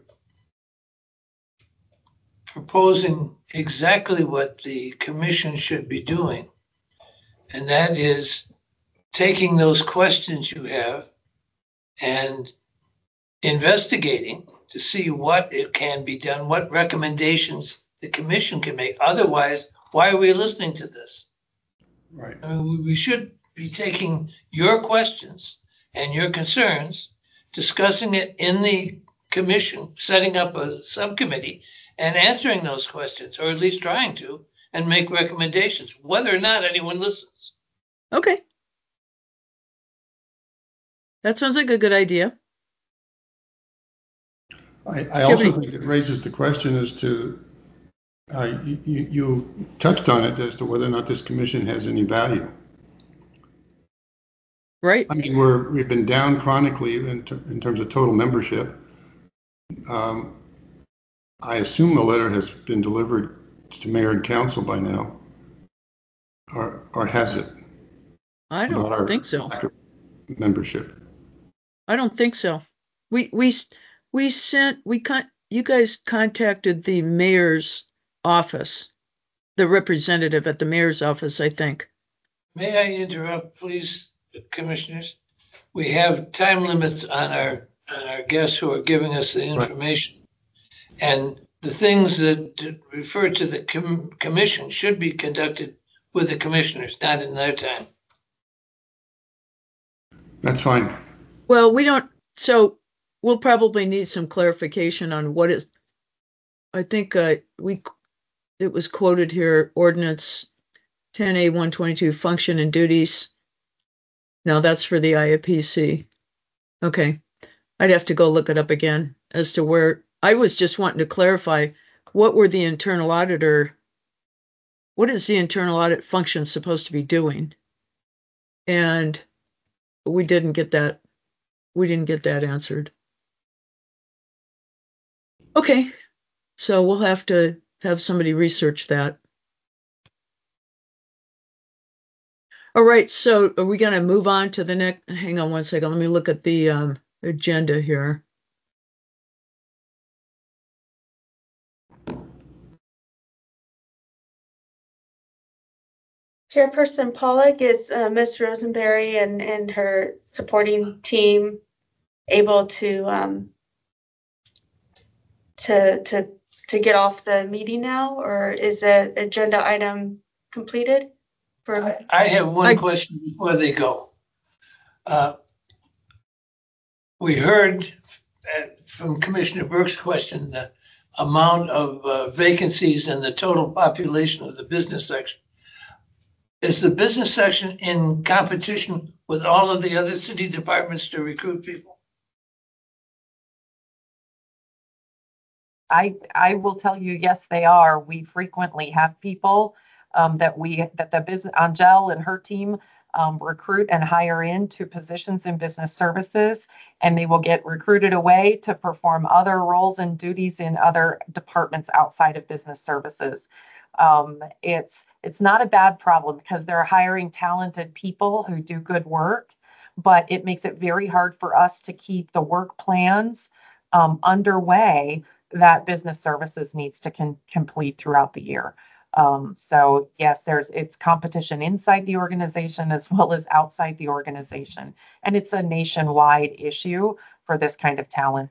proposing exactly what the commission should be doing, and that is taking those questions you have and investigating to see what it can be done, what recommendations the commission can make. Otherwise, why are we listening to this? Right. I mean, we should be taking your questions and your concerns, discussing it in the commission, setting up a subcommittee and answering those questions, or at least trying to, and make recommendations, whether or not anyone listens. Okay. That sounds like a good idea. I also think it raises the question as to, you touched on it, as to whether or not this commission has any value. Right. I mean, we've been down chronically in terms of total membership. I assume the letter has been delivered to mayor and council by now, or has it? I don't think so. Membership. I don't think so. You guys contacted the mayor's office, the representative at the mayor's office, I think. May I interrupt, please, commissioners? We have time limits on our guests who are giving us the information. Right. And the things that refer to the commission should be conducted with the commissioners, not in their time. That's fine. Well, we don't, so we'll probably need some clarification on what is, I think it was quoted here, ordinance 10A 122, function and duties. No, that's for the IAPC. Okay. I'd have to go look it up again as to where, I was just wanting to clarify what is the internal audit function supposed to be doing? And we didn't get that answered. Okay, so we'll have to have somebody research that. All right, so are we going to move on to the next? Hang on one second. Let me look at the agenda here. Chairperson Pollock, is Ms. Rosenberry and her supporting team able to get off the meeting now, or is the agenda item completed? I have one question before they go. We heard from Commissioner Burke's question the amount of vacancies and the total population of the business section. Is the business section in competition with all of the other city departments to recruit people? I will tell you, yes, they are. We frequently have people that the business, Angel and her team recruit and hire into positions in business services, and they will get recruited away to perform other roles and duties in other departments outside of business services. It's not a bad problem because they're hiring talented people who do good work, but it makes it very hard for us to keep the work plans underway that business services needs to complete throughout the year. So yes, it's competition inside the organization as well as outside the organization. And it's a nationwide issue for this kind of talent.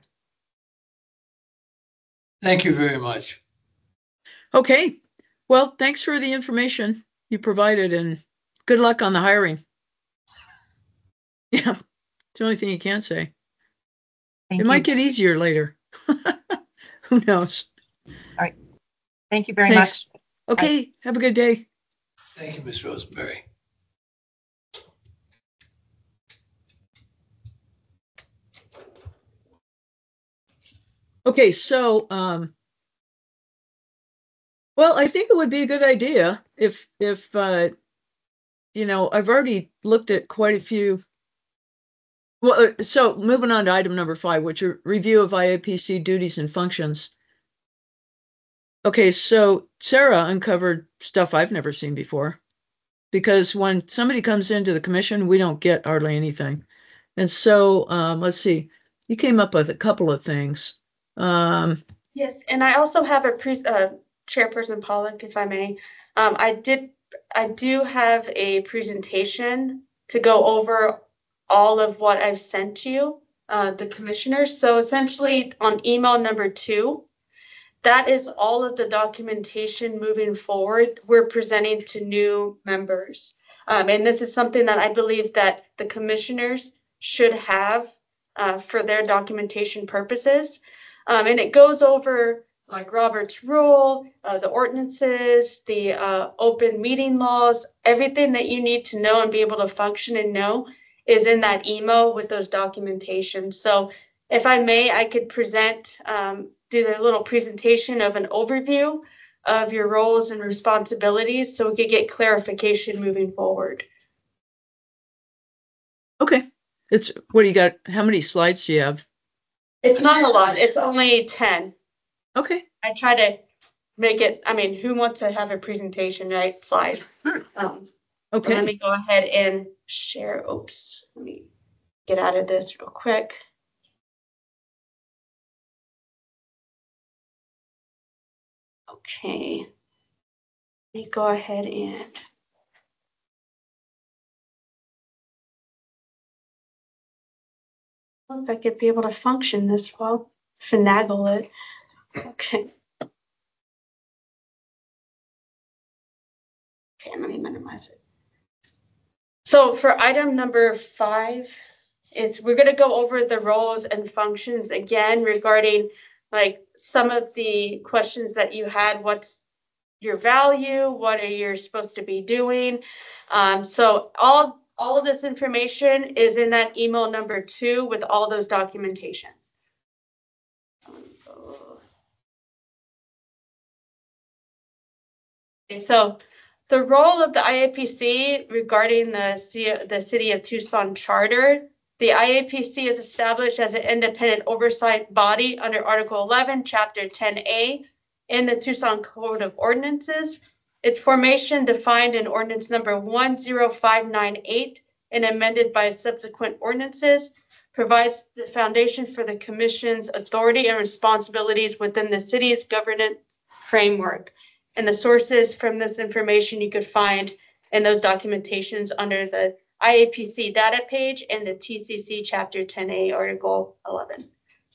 Thank you very much. Okay. Well, thanks for the information you provided and good luck on the hiring. Yeah, it's the only thing you can say. It might get easier later. Who knows? All right. Thank you very much. Okay. Bye. Have a good day. Thank you, Ms. Rosenberry. Okay, so well, I think it would be a good idea if I've already looked at quite a few. Well, so moving on to item number 5, which are review of IAPC duties and functions. Okay, so Sarah uncovered stuff I've never seen before, because when somebody comes into the commission, we don't get hardly anything. And so let's see, you came up with a couple of things. Yes, and I also have Chairperson Pollock, if I may. I do have a presentation to go over all of what I've sent you, the commissioners. So essentially on email number 2, that is all of the documentation moving forward we're presenting to new members. And this is something that I believe that the commissioners should have for their documentation purposes. And it goes over like Robert's rule, the ordinances, the open meeting laws, everything that you need to know and be able to function and know is in that email with those documentations. So if I may, I could do a little presentation of an overview of your roles and responsibilities so we could get clarification moving forward. Okay. What do you got? How many slides do you have? It's not a lot. It's only 10. Okay. I try to make it, who wants to have a presentation, right? Slide. Okay. Let me go ahead and share. Oops. Let me get out of this real quick. Okay. Let me go ahead and I don't know if I could be able to function this well. Finagle it. Okay. Okay, let me minimize it. So for item number 5, we're going to go over the roles and functions again regarding like some of the questions that you had. What's your value? What are you supposed to be doing? So all of this information is in that email number 2 with all those documentations. Okay, so the role of the IAPC regarding the City of Tucson Charter. The IAPC is established as an independent oversight body under Article 11, Chapter 10A in the Tucson Code of Ordinances. Its formation defined in Ordinance number 10598 and amended by subsequent ordinances provides the foundation for the Commission's authority and responsibilities within the city's governance framework. And the sources from this information you could find in those documentations under the IAPC data page and the TCC Chapter 10A Article 11.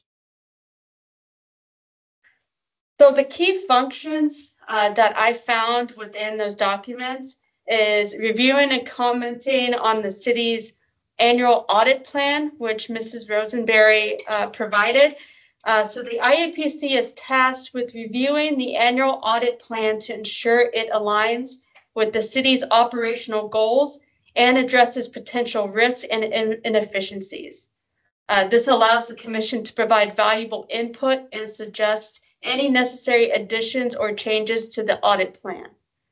So the key functions that I found within those documents is reviewing and commenting on the city's annual audit plan, which Mrs. Rosenberry provided. So the IAPC is tasked with reviewing the annual audit plan to ensure it aligns with the city's operational goals and addresses potential risks and inefficiencies. This allows the Commission to provide valuable input and suggest any necessary additions or changes to the audit plan.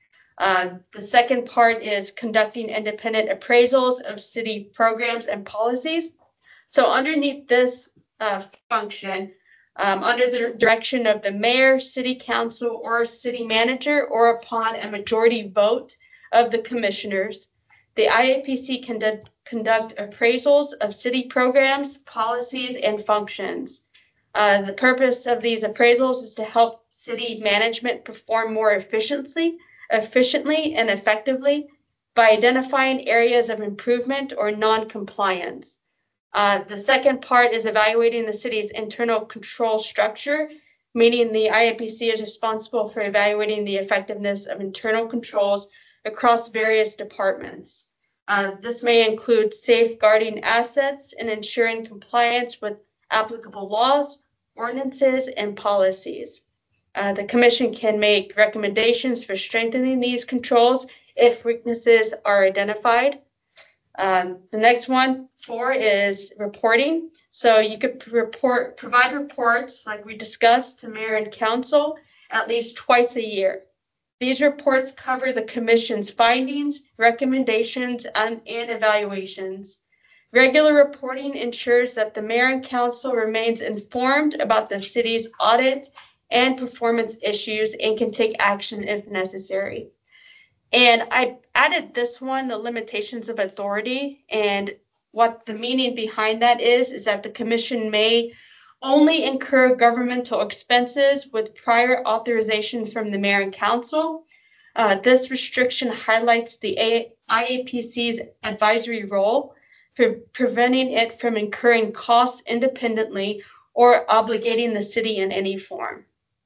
The second part is conducting independent appraisals of city programs and policies. So underneath this function, under the direction of the mayor, city council, or city manager, or upon a majority vote of the commissioners, the IAPC can conduct appraisals of city programs, policies, and functions. The purpose of these appraisals is to help city management perform more efficiently and effectively by identifying areas of improvement or non-compliance. The second part is evaluating the city's internal control structure, meaning the IAPC is responsible for evaluating the effectiveness of internal controls across various departments. This may include safeguarding assets and ensuring compliance with applicable laws, ordinances, and policies. The Commission can make recommendations for strengthening these controls if weaknesses are identified. The next one, 4, is reporting. So you could provide reports, like we discussed, to mayor and council at least twice a year. These reports cover the Commission's findings, recommendations, and evaluations. Regular reporting ensures that the mayor and council remains informed about the city's audit and performance issues and can take action if necessary. And I added this one, the limitations of authority, and what the meaning behind that is that the Commission may only incur governmental expenses with prior authorization from the mayor and council. This restriction highlights the IAPC's advisory role for preventing it from incurring costs independently or obligating the city in any form.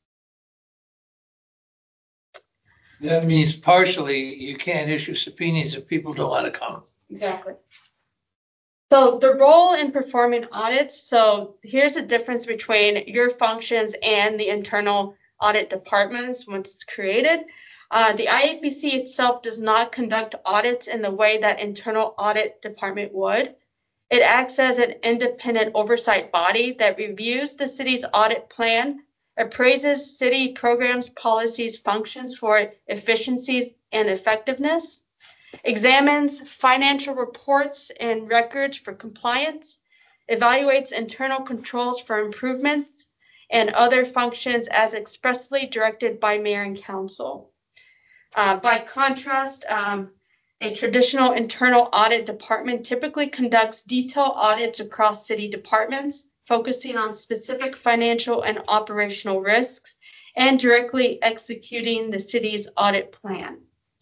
That means partially you can't issue subpoenas if people don't want to come. Exactly. So the role in performing audits, so here's the difference between your functions and the internal audit departments once it's created. The IAPC itself does not conduct audits in the way that internal audit department would. It acts as an independent oversight body that reviews the city's audit plan, appraises city programs, policies, functions for efficiencies and effectiveness, examines financial reports and records for compliance, evaluates internal controls for improvements, and other functions as expressly directed by mayor and council. By contrast, a traditional internal audit department typically conducts detailed audits across city departments, focusing on specific financial and operational risks and directly executing the city's audit plan.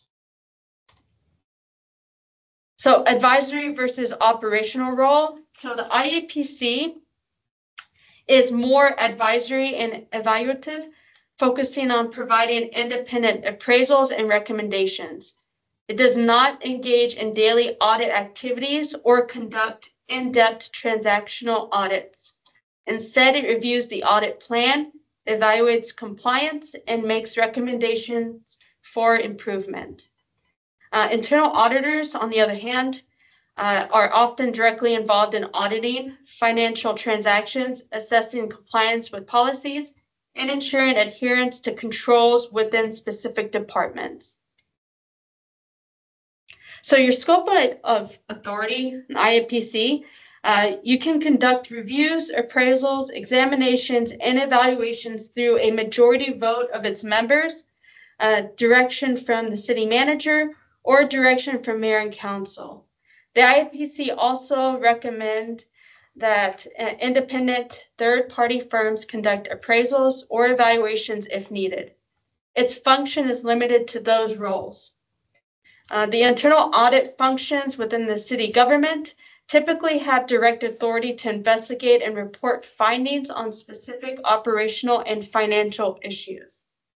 So advisory versus operational role. So the IAPC is more advisory and evaluative, focusing on providing independent appraisals and recommendations. It does not engage in daily audit activities or conduct in-depth transactional audits. Instead, it reviews the audit plan, evaluates compliance, and makes recommendations for improvement. Internal auditors, on the other hand, are often directly involved in auditing financial transactions, assessing compliance with policies, and ensuring adherence to controls within specific departments. So your scope of authority, IAPC, you can conduct reviews, appraisals, examinations, and evaluations through a majority vote of its members, direction from the city manager, or direction from mayor and council. The IAPC also recommend that independent third-party firms conduct appraisals or evaluations if needed. Its function is limited to those roles. The internal audit functions within the city government typically have direct authority to investigate and report findings on specific operational and financial issues.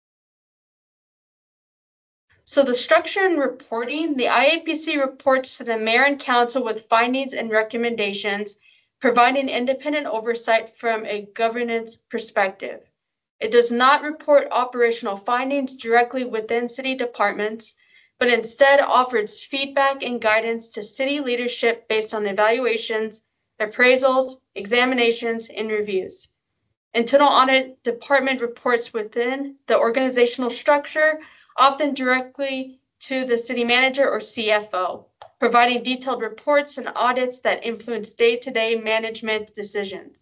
So the structure and reporting, the IAPC reports to the mayor and council with findings and recommendations, providing independent oversight from a governance perspective. It does not report operational findings directly within city departments, but instead offers feedback and guidance to city leadership based on evaluations, appraisals, examinations, and reviews. Internal Audit Department reports within the organizational structure, often directly to the city manager or CFO, providing detailed reports and audits that influence day-to-day management decisions.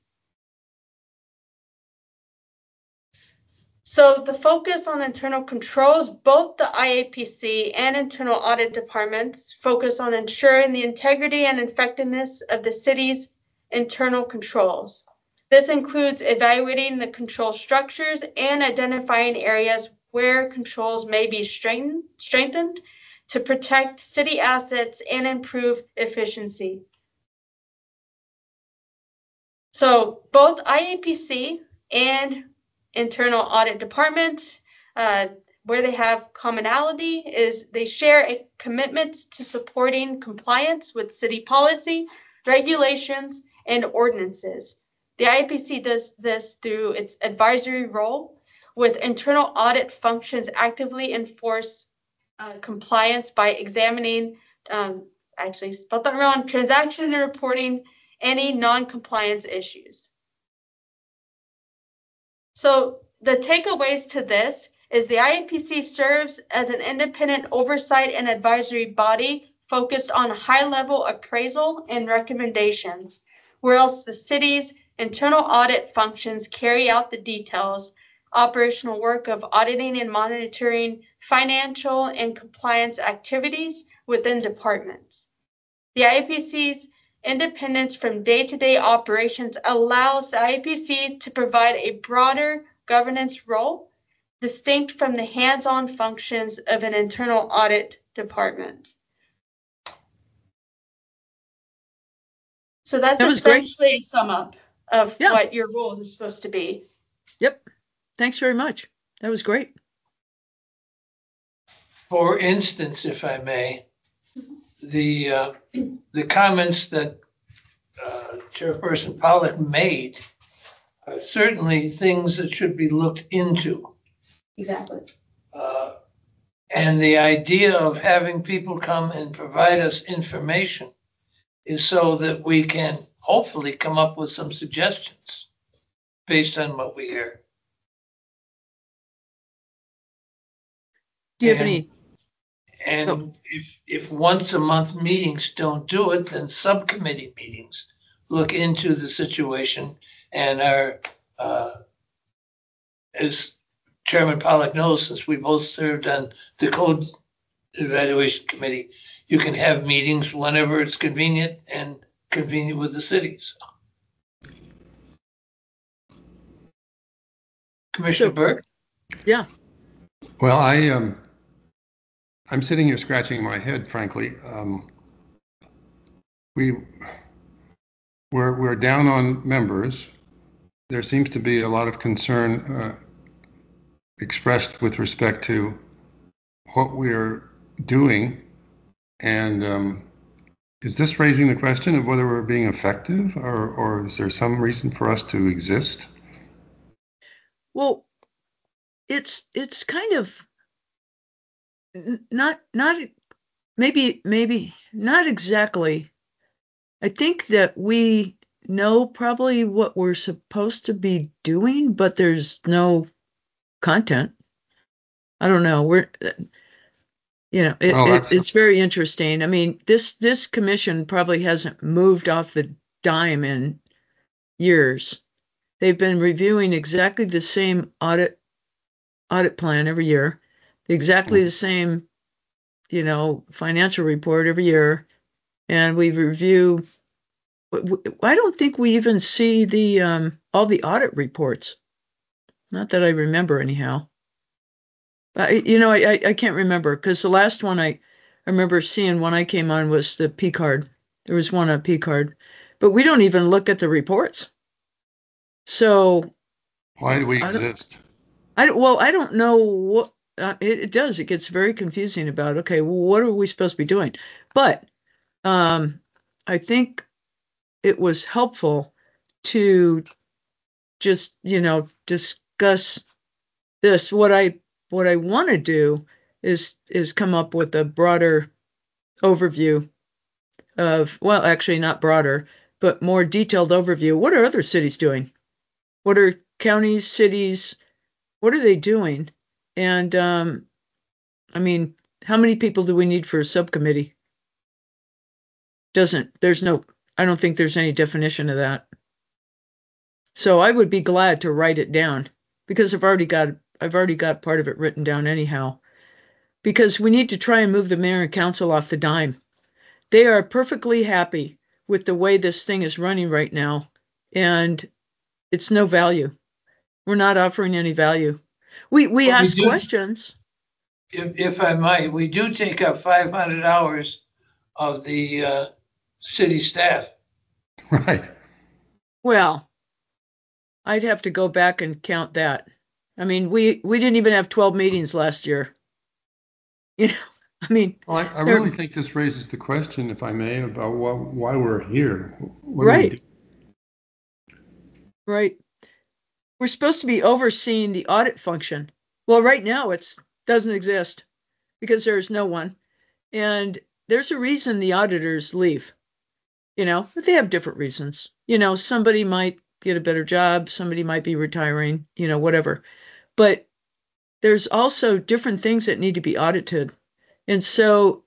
So the focus on internal controls, both the IAPC and internal audit departments focus on ensuring the integrity and effectiveness of the city's internal controls. This includes evaluating the control structures and identifying areas where controls may be strengthened to protect city assets and improve efficiency. So both IAPC and internal audit department, where they have commonality, is they share a commitment to supporting compliance with city policy, regulations, and ordinances. The IAPC does this through its advisory role, with internal audit functions actively enforce compliance by examining, actually spelled that wrong, transaction and reporting any non-compliance issues. So the takeaways to this is the IAPC serves as an independent oversight and advisory body focused on high-level appraisal and recommendations, whereas the city's internal audit functions carry out the details, operational work of auditing and monitoring financial and compliance activities within departments. The IAPC's independence from day-to-day operations allows the IAPC to provide a broader governance role, distinct from the hands-on functions of an internal audit department. So that's essentially a sum up of what your roles are supposed to be. Yep. Thanks very much. That was great. For instance, if I may, the comments that Chairperson Pollock made are certainly things that should be looked into. Exactly. And the idea of having people come and provide us information is so that we can hopefully come up with some suggestions based on what we hear. Do you have any? And if once a month meetings don't do it, then subcommittee meetings look into the situation and are, as Chairman Pollock knows, since we both served on the Code Evaluation Committee, you can have meetings whenever it's convenient and convenient with the cities. Commissioner Burke? Yeah. Well, I'm sitting here scratching my head, frankly. We're down on members. There seems to be a lot of concern expressed with respect to what we're doing, and Is this raising the question of whether we're being effective, or is there some reason for us to exist? Well, it's kind of not maybe not exactly. I think that we know probably what we're supposed to be doing, but there's no content. I don't know. It's very interesting. I mean, this commission probably hasn't moved off the dime in years. They've been reviewing exactly the same audit plan every year, exactly the same, financial report every year, and we review. I don't think we even see the all the audit reports. Not that I remember, anyhow. I can't remember, because the last one I remember seeing when I came on was the P card. There was one on P card, but we don't even look at the reports. So why do we exist? I don't know what it does. It gets very confusing about, okay, well, what are we supposed to be doing? But I think it was helpful to just, discuss this. What I want to do is come up with a broader overview of, well, actually not broader, but more detailed overview. What are other cities doing? What are counties, cities, what are they doing? And I mean, how many people do we need for a subcommittee? I don't think there's any definition of that. So I would be glad to write it down, because I've already got part of it written down anyhow. Because we need to try and move the mayor and council off the dime. They are perfectly happy with the way this thing is running right now, and it's no value. We're not offering any value. We ask questions. If I might, we do take up 500 hours of the city staff. Right. Well, I'd have to go back and count that. I mean, we didn't even have 12 meetings last year. I mean, well, I really think this raises the question, if I may, about why we're here. Right. Right. We're supposed to be overseeing the audit function. Well, right now it doesn't exist because there's no one. And there's a reason the auditors leave, but they have different reasons. Somebody might get a better job, somebody might be retiring, whatever. But there's also different things that need to be audited. And so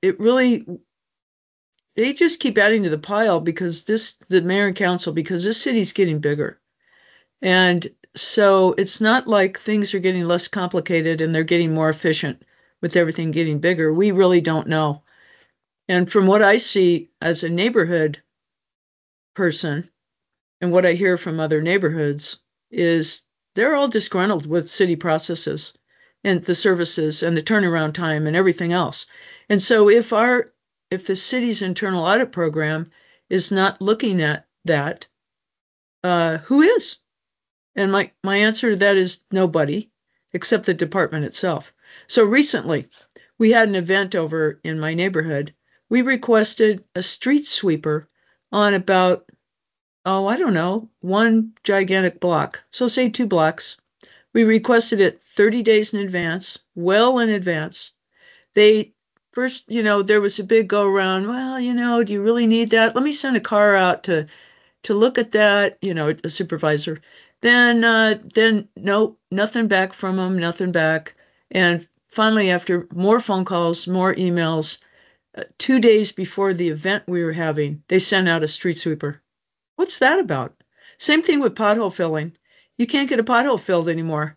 they just keep adding to the pile because the mayor and council, because this city's getting bigger. And so it's not like things are getting less complicated and they're getting more efficient with everything getting bigger. We really don't know. And from what I see as a neighborhood person and what I hear from other neighborhoods is they're all disgruntled with city processes and the services and the turnaround time and everything else. And so if the city's internal audit program is not looking at that, who is? And my answer to that is nobody, except the department itself. So recently, we had an event over in my neighborhood. We requested a street sweeper on about, I don't know, one gigantic block. So say 2 blocks. We requested it 30 days in advance, well in advance. They first, there was a big go around. Well, do you really need that? Let me send a car out to look at that, a supervisor. Then no, nothing back from them, nothing back. And finally, after more phone calls, more emails, 2 days before the event we were having, they sent out a street sweeper. What's that about? Same thing with pothole filling. You can't get a pothole filled anymore.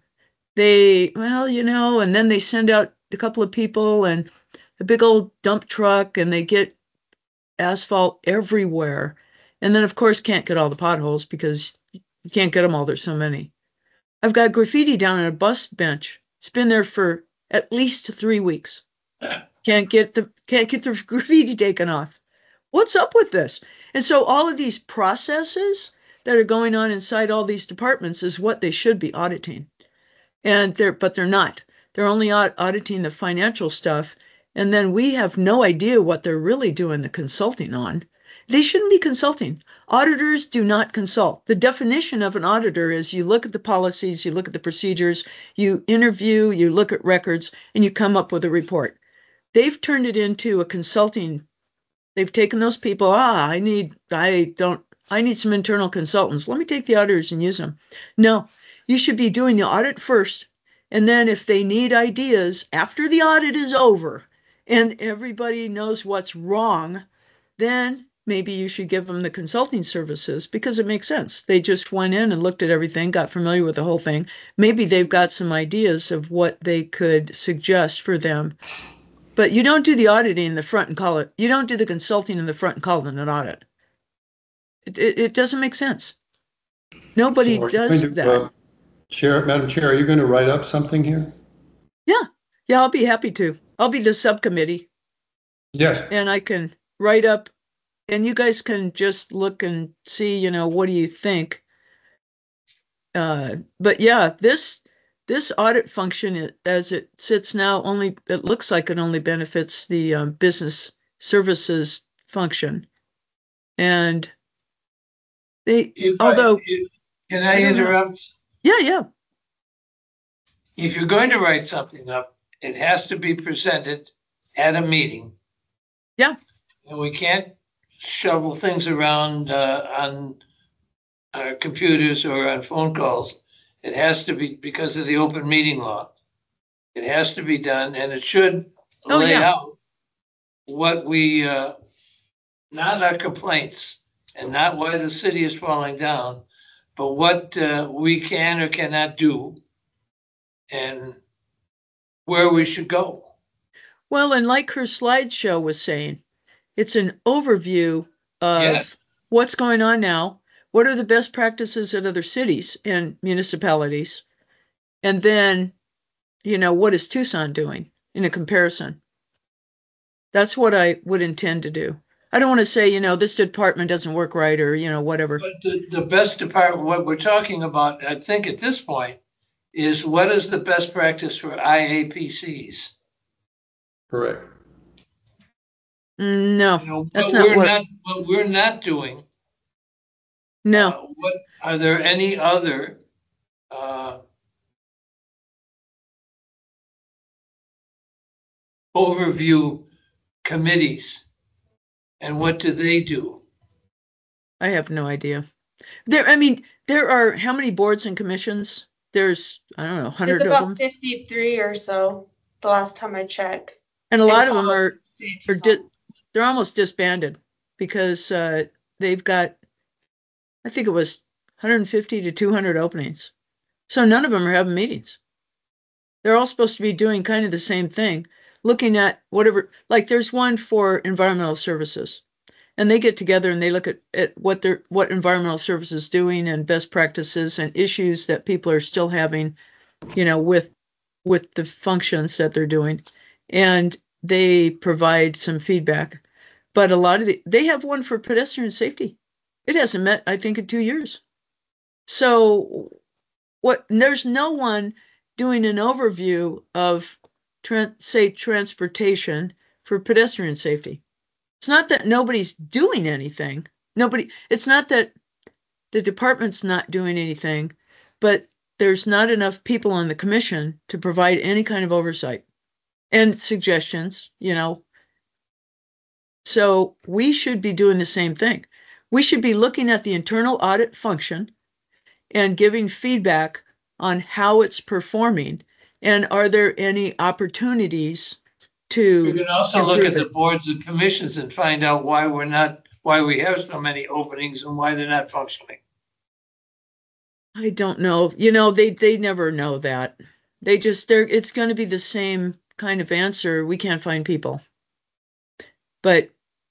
And then they send out a couple of people and a big old dump truck, and they get asphalt everywhere. And then, of course, can't get all the potholes because you can't get them all. There's so many. I've got graffiti down on a bus bench. It's been there for at least 3 weeks. Can't get the graffiti taken off. What's up with this? And so all of these processes that are going on inside all these departments is what they should be auditing. But they're not. They're only auditing the financial stuff. and then we have no idea what they're really doing the consulting on. They shouldn't be consulting. Auditors do not consult. The definition of an auditor is you look at the policies, you look at the procedures, you interview, you look at records, and you come up with a report. They've turned it into a consulting. They've taken those people, I need some internal consultants. Let me take the auditors and use them. No, you should be doing the audit first. And then if they need ideas after the audit is over and everybody knows what's wrong, then maybe you should give them the consulting services because it makes sense. They just went in and looked at everything, got familiar with the whole thing. Maybe they've got some ideas of what they could suggest for them. But you don't do the auditing in the front and call it. You don't do the consulting in the front and call it an audit. It doesn't make sense. Nobody does that. Madam Chair, are you going to write up something here? Yeah, I'll be happy to. I'll be the subcommittee. Yes. And I can write up, and you guys can just look and see, what do you think? But yeah, this audit function, as it sits now, it looks like it only benefits the business services function. And can I interrupt? Yeah. If you're going to write something up, it has to be presented at a meeting. Yeah. And we can't shovel things around on our computers or on phone calls. It has to be, because of the open meeting law. It has to be done, and it should lay out what we, not our complaints and not why the city is falling down, but what we can or cannot do and where we should go. Well, and like her slideshow was saying, it's an overview of what's going on now, what are the best practices at other cities and municipalities, and then, what is Tucson doing in a comparison? That's what I would intend to do. I don't want to say, this department doesn't work right or, whatever. But the best department, what we're talking about, I think at this point, is what is the best practice for IAPCs? Correct. No, that's what we're not doing. No. Are there any other overview committees, and what do they do? I have no idea. There are how many boards and commissions? There's, I don't know, 100 of them. There's about 53 or so the last time I checked. And a lot of them they're almost disbanded because they've got, I think it was 150 to 200 openings. So none of them are having meetings. They're all supposed to be doing kind of the same thing, looking at whatever, like there's one for environmental services. And they get together and they look at what environmental services is doing and best practices and issues that people are still having, with the functions that they're doing. And they provide some feedback. But a lot of they have one for pedestrian safety. It hasn't met, I think, in 2 years. So there's no one doing an overview of, transportation for pedestrian safety. It's not that nobody's doing anything. It's not that the department's not doing anything, but there's not enough people on the commission to provide any kind of oversight and suggestions, So we should be doing the same thing. We should be looking at the internal audit function and giving feedback on how it's performing and are there any opportunities to. You can also look at the boards and commissions and find out why we have so many openings and why they're not functioning. I don't know. They never know that. It's going to be the same kind of answer. We can't find people. But,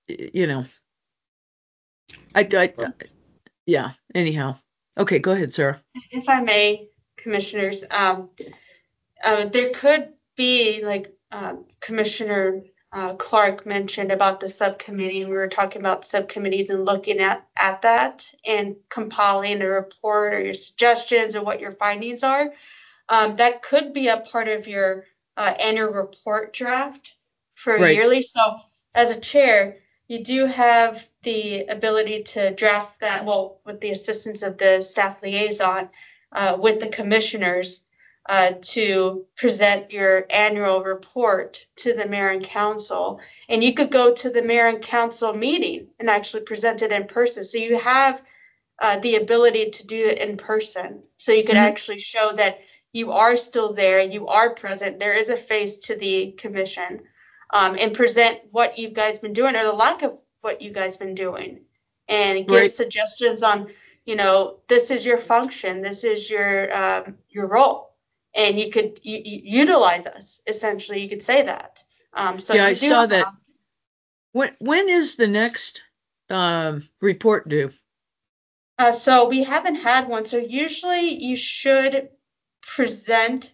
yeah, anyhow. Okay, go ahead, Sarah. If I may, commissioners, there could be, like Commissioner Clark mentioned about the subcommittee. We were talking about subcommittees and looking at that and compiling a report or your suggestions or what your findings are. That could be a part of your annual report draft for yearly. So as a chair, you do have the ability to draft that, well, with the assistance of the staff liaison, with the commissioners, to present your annual report to the mayor and council. And you could go to the mayor and council meeting and actually present it in person. So you have the ability to do it in person. So you could actually show that you are still there, you are present, there is a face to the commission, and present what you guys been doing or the lack of what you guys been doing, and give suggestions on, this is your function, this is your role, and you could utilize us. Essentially, you could say that. So yeah, I saw that. When is the next report due? So we haven't had one. So usually you should present.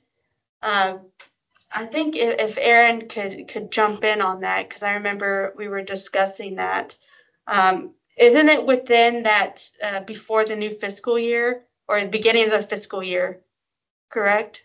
I think if Aaron could jump in on that, because I remember we were discussing that. Isn't it within that before the new fiscal year or the beginning of the fiscal year? Correct?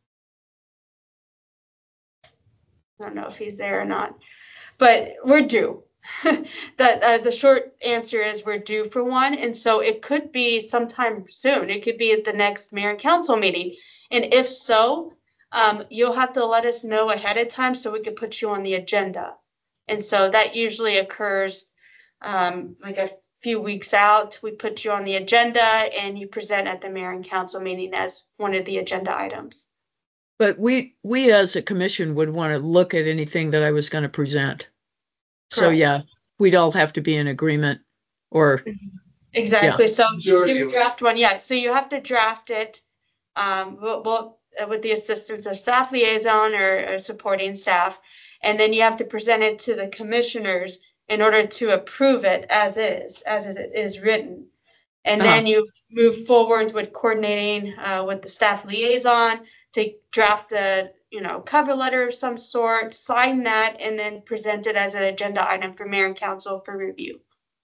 I don't know if he's there or not, but we're due. The short answer is we're due for one, and so it could be sometime soon. It could be at the next mayor and council meeting, and if so, you'll have to let us know ahead of time so we could put you on the agenda. And so that usually occurs like a few weeks out. We put you on the agenda and you present at the mayor and council meeting as one of the agenda items. But we as a commission would want to look at anything that I was going to present. Correct. So yeah, we'd all have to be in agreement, or exactly. Yeah. So you draft one, yeah. So you have to draft it. We'll with the assistance of staff liaison or supporting staff, and then you have to present it to the commissioners in order to approve it as it is written. And then you move forward with coordinating with the staff liaison to draft a cover letter of some sort, sign that, and then present it as an agenda item for mayor and council for review.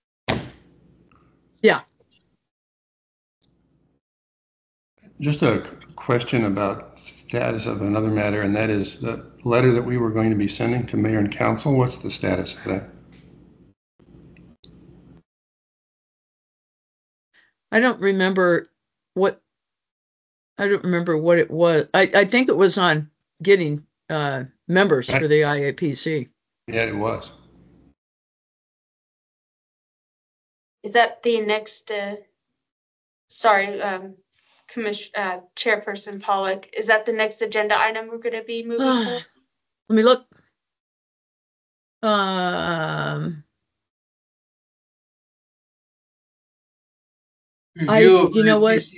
Yeah. Just a question about status of another matter, and that is the letter that we were going to be sending to mayor and council. What's the status of that? I don't remember what it was. I think it was on getting members for the IAPC. Yeah, it was. Is that the next? Chairperson Pollock. Is that the next agenda item we're going to be moving forward? Let me look. You know what?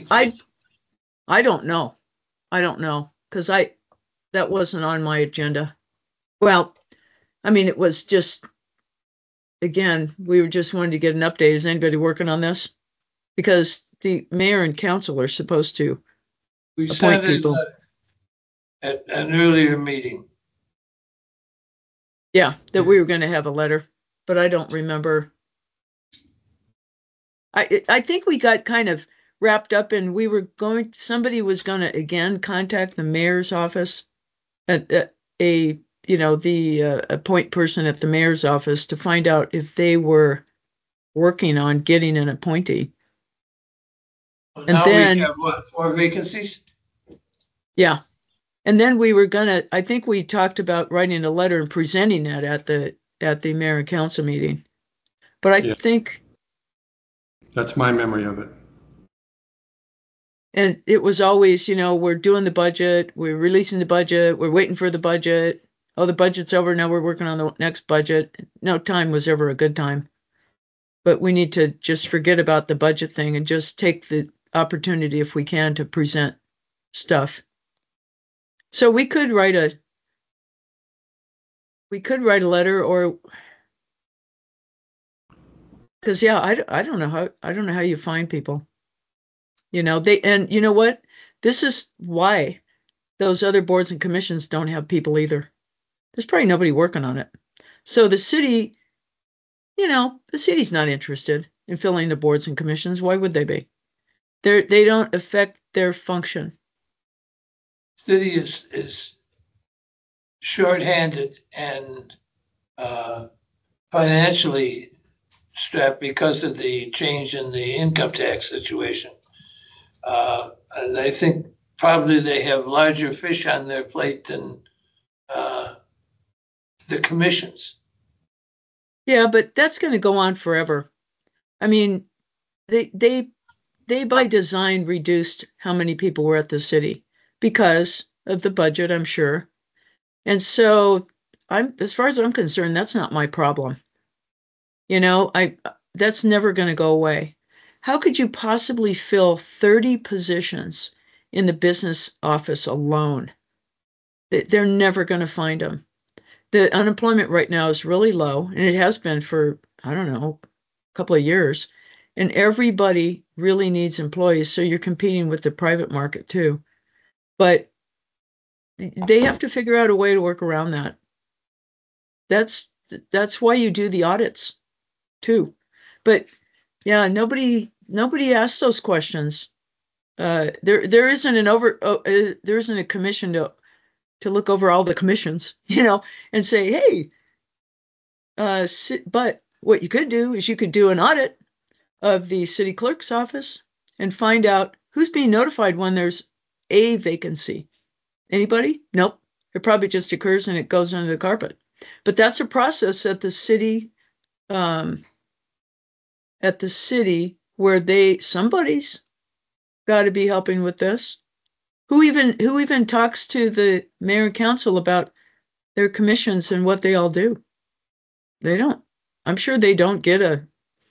I don't know. I don't know, because that wasn't on my agenda. Well, I mean, it was just, again, we were just wanting to get an update. Is anybody working on this? Because the mayor and council are supposed to appoint people. At an earlier meeting. Yeah, that we were going to have a letter, but I don't remember. I think we got kind of wrapped up in somebody was going to again contact the mayor's office, the point person at the mayor's office, to find out if they were working on getting an appointee. Well, and now then we have 4 vacancies? Yeah. And then we were I think we talked about writing a letter and presenting that at the mayor and council meeting. But I think that's my memory of it. And it was always, we're doing the budget, we're releasing the budget, we're waiting for the budget. Oh, the budget's over, now we're working on the next budget. No time was ever a good time. But we need to just forget about the budget thing and just take the opportunity, if we can, to present stuff. So we could write a letter, or because I don't know how you find people. And you know what? This is why those other boards and commissions don't have people either. There's probably nobody working on it. So the city, the city's not interested in filling the boards and commissions. Why would they be? They don't affect their function. City is shorthanded and financially strapped because of the change in the income tax situation. And I think probably they have larger fish on their plate than the commissions. Yeah, but that's going to go on forever. I mean, they by design reduced how many people were at the city because of the budget, I'm sure. And so as far as I'm concerned, that's not my problem. That's never going to go away. How could you possibly fill 30 positions in the business office alone? They're never going to find them. The unemployment right now is really low, and it has been for, I don't know, a couple of years. And everybody really needs employees, so you're competing with the private market too. But they have to figure out a way to work around that. That's why you do the audits too. But yeah, nobody asks those questions. There isn't a commission to look over all the commissions, and say, hey, but what you could do is you could do an audit of the city clerk's office and find out who's being notified when there's a vacancy. Anybody? Nope. It probably just occurs and it goes under the carpet. But that's a process at the city, where somebody's got to be helping with this. Who even talks to the mayor and council about their commissions and what they all do? They don't. I'm sure they don't get a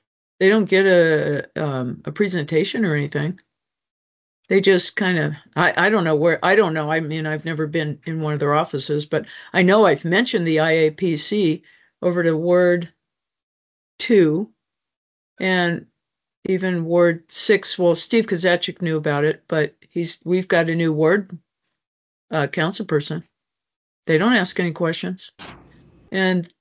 presentation or anything. They just kind of, I don't know where, I don't know. I mean, I've never been in one of their offices, but I know I've mentioned the IAPC over to Ward 2 and even Ward 6. Well, Steve Kozachik knew about it, but we've got a new ward council person. They don't ask any questions. And,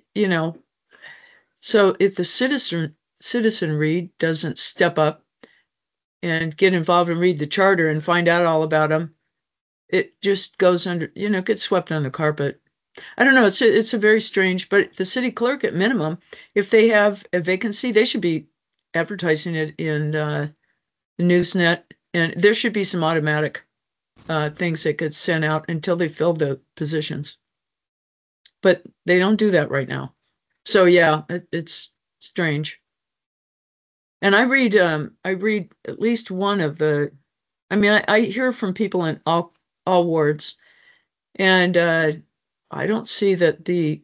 so if the citizenry doesn't step up and get involved and read the charter and find out all about them, it just goes under, gets swept under the carpet. I don't know. It's a very strange, but the city clerk at minimum, if they have a vacancy, they should be advertising it in the Newsnet, and there should be some automatic things that get sent out until they fill the positions. But they don't do that right now. So yeah, it's strange. And I read at least one of the, I hear from people in all wards, and I don't see that the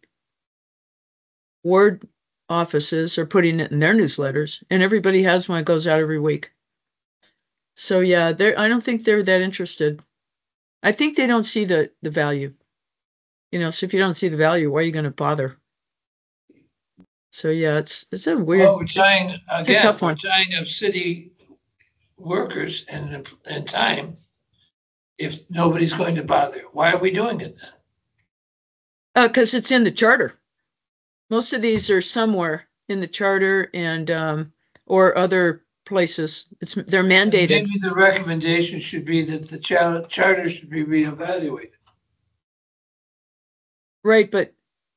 ward offices are putting it in their newsletters, and everybody has one that goes out every week. So yeah, I don't think they're that interested. I think they don't see the value. So if you don't see the value, why are you going to bother? So yeah, it's a weird. Well, we're trying of city workers and time. If nobody's going to bother, why are we doing it then? Because it's in the charter. Most of these are somewhere in the charter and or other places. They're mandated. And maybe the recommendation should be that the charter should be reevaluated. Right, but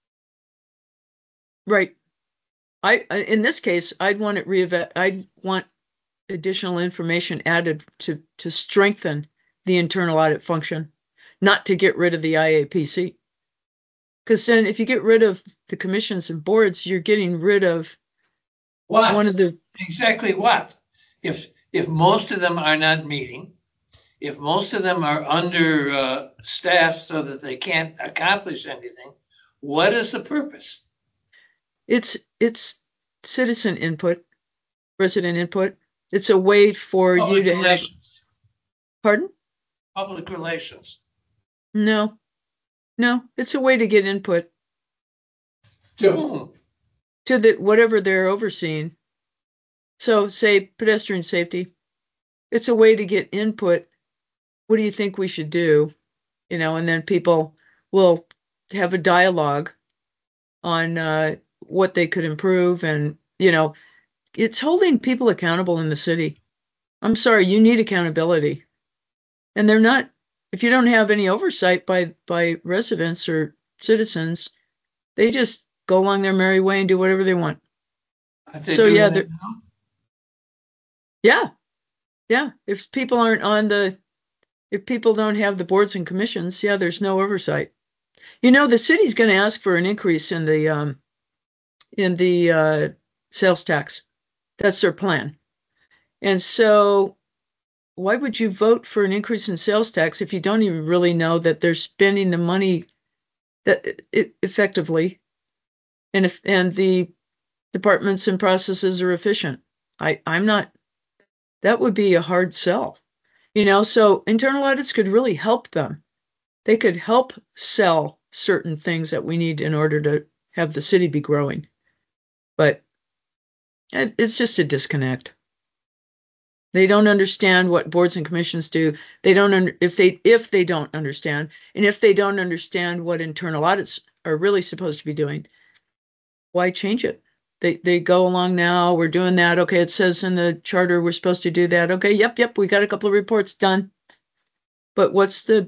right. In this case, I'd want additional information added to strengthen the internal audit function, not to get rid of the IAPC. Because then if you get rid of the commissions and boards, you're getting rid of what? One of the exactly what? If most of them are not meeting, if most of them are under staffed so that they can't accomplish anything, what is the purpose? It's citizen input, resident input. It's a way for Public you to relations. Pardon? Public relations. No, it's a way to get input. To whom? To whatever they're overseeing. So say pedestrian safety. It's a way to get input. What do you think we should do? And then people will have a dialogue on what they could improve. And, it's holding people accountable in the city. I'm sorry, you need accountability. And they're not if you don't have any oversight by residents or citizens, they just go along their merry way and do whatever they want. So yeah. If people if people don't have the boards and commissions, there's no oversight. The city's going to ask for an increase in the sales tax. That's their plan. And so why would you vote for an increase in sales tax if you don't even really know that they're spending the money that effectively and the departments and processes are efficient? I'm not. That would be a hard sell. So internal audits could really help them. They could help sell certain things that we need in order to have the city be growing. But it's just a disconnect. They don't understand what boards and commissions do. They don't if they don't understand, and if they don't understand what internal audits are really supposed to be doing, why change it? They go along now. We're doing that. Okay, it says in the charter we're supposed to do that. Okay, yep. We got a couple of reports done. But what's the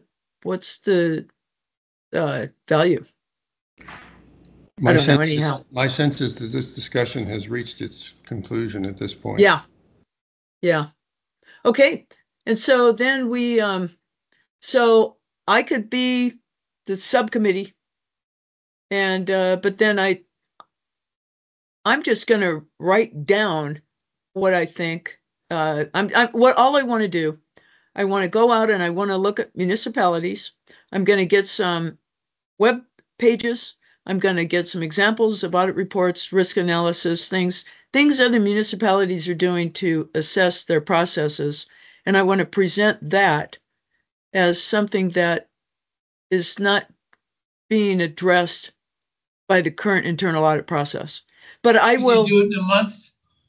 value? My sense is that this discussion has reached its conclusion at this point. Yeah. Okay. And so then so I could be the subcommittee, and but then I'm just going to write down what I think. All I want to do. I want to go out and I want to look at municipalities. I'm going to get some web pages. I'm going to get some examples of audit reports, risk analysis, things other municipalities are doing to assess their processes. And I want to present that as something that is not being addressed by the current internal audit process. But I will do it in a month.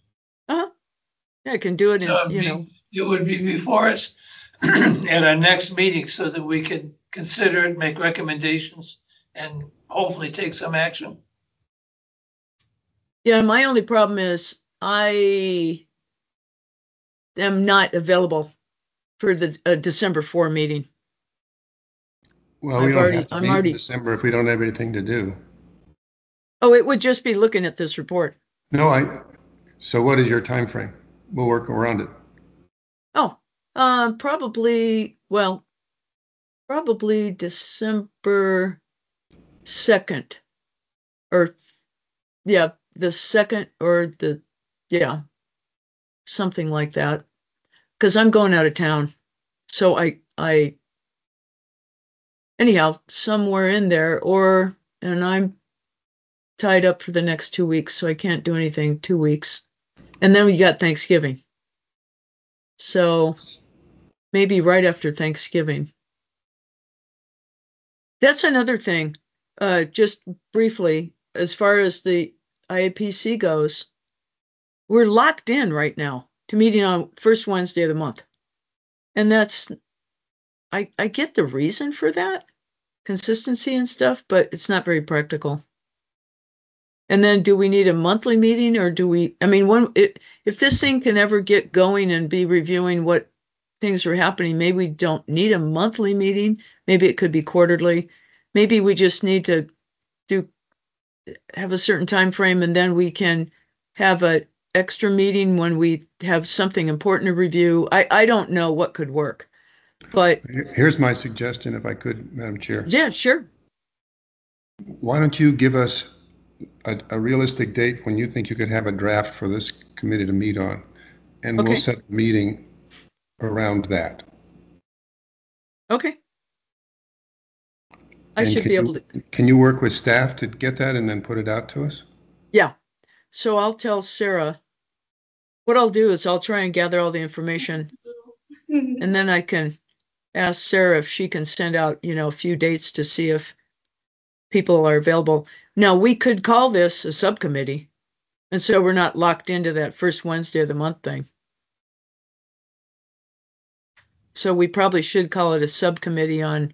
I can do it It would be before us at our next meeting so that we can consider it, make recommendations, and hopefully take some action. Yeah, my only problem is I am not available for the December 4 meeting. Well, we don't have to meet in December if we don't have anything to do. Oh, it would just be looking at this report. So what is your time frame? We'll work around it. Probably December 2nd or the 2nd or something like that. Because I'm going out of town. So anyhow, somewhere in there, and I'm tied up for the next 2 weeks, so I can't do anything 2 weeks. And then we got Thanksgiving. So maybe right after Thanksgiving. That's another thing. Just briefly, as far as the IAPC goes, we're locked in right now to meeting on first Wednesday of the month. And I get the reason for that, consistency and stuff, but it's not very practical. And then do we need a monthly meeting or if this thing can ever get going and be reviewing what things are happening, maybe we don't need a monthly meeting. Maybe it could be quarterly. Maybe we just need to have a certain time frame, and then we can have an extra meeting when we have something important to review. I don't know what could work. But here's my suggestion, if I could, Madam Chair. Yeah, sure. Why don't you give us a realistic date when you think you could have a draft for this committee to meet on, and we'll set a meeting around that. Okay. I should be able to. Can you work with staff to get that and then put it out to us? Yeah. So I'll tell Sarah. What I'll do is I'll try and gather all the information, and then I can ask Sarah if she can send out, a few dates to see if people are available. Now, we could call this a subcommittee, and so we're not locked into that first Wednesday of the month thing. So we probably should call it a subcommittee on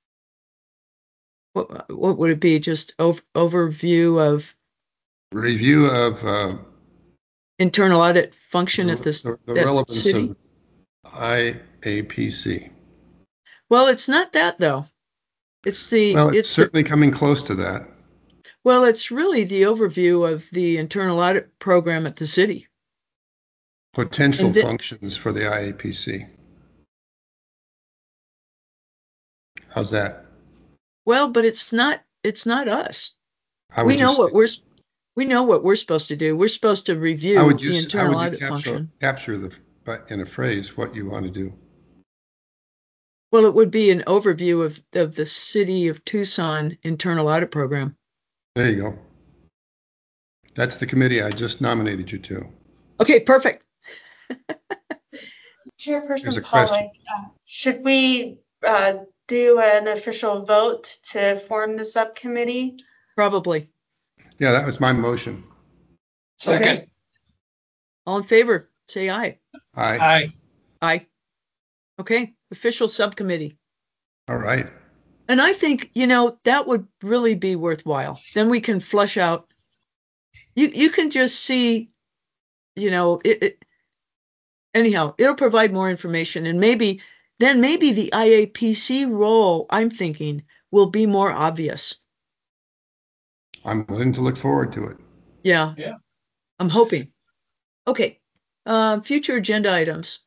what would it be? Just overview of review of internal audit function at this the relevance city of IAPC. Well, it's not that though. It's certainly coming close to that. Well, it's really the overview of the internal audit program at the city. Potential functions for the IAPC. How's that? Well, but it's not us. We know what we're supposed to do. We're supposed to review the internal audit function. Capture in a phrase what you want to do. Well, it would be an overview of the City of Tucson internal audit program. There you go. That's the committee I just nominated you to. Okay, perfect. Chairperson Pollack, should we do an official vote to form the subcommittee? Probably. Yeah, that was my motion. Second. Okay. All in favor, say aye. Aye. Aye. Aye. Okay, official subcommittee. All right. And I think, that would really be worthwhile. Then we can flesh out. You can just see, anyhow, it'll provide more information. And maybe the IAPC role, I'm thinking, will be more obvious. I'm willing to look forward to it. Yeah. I'm hoping. Okay. Future agenda items.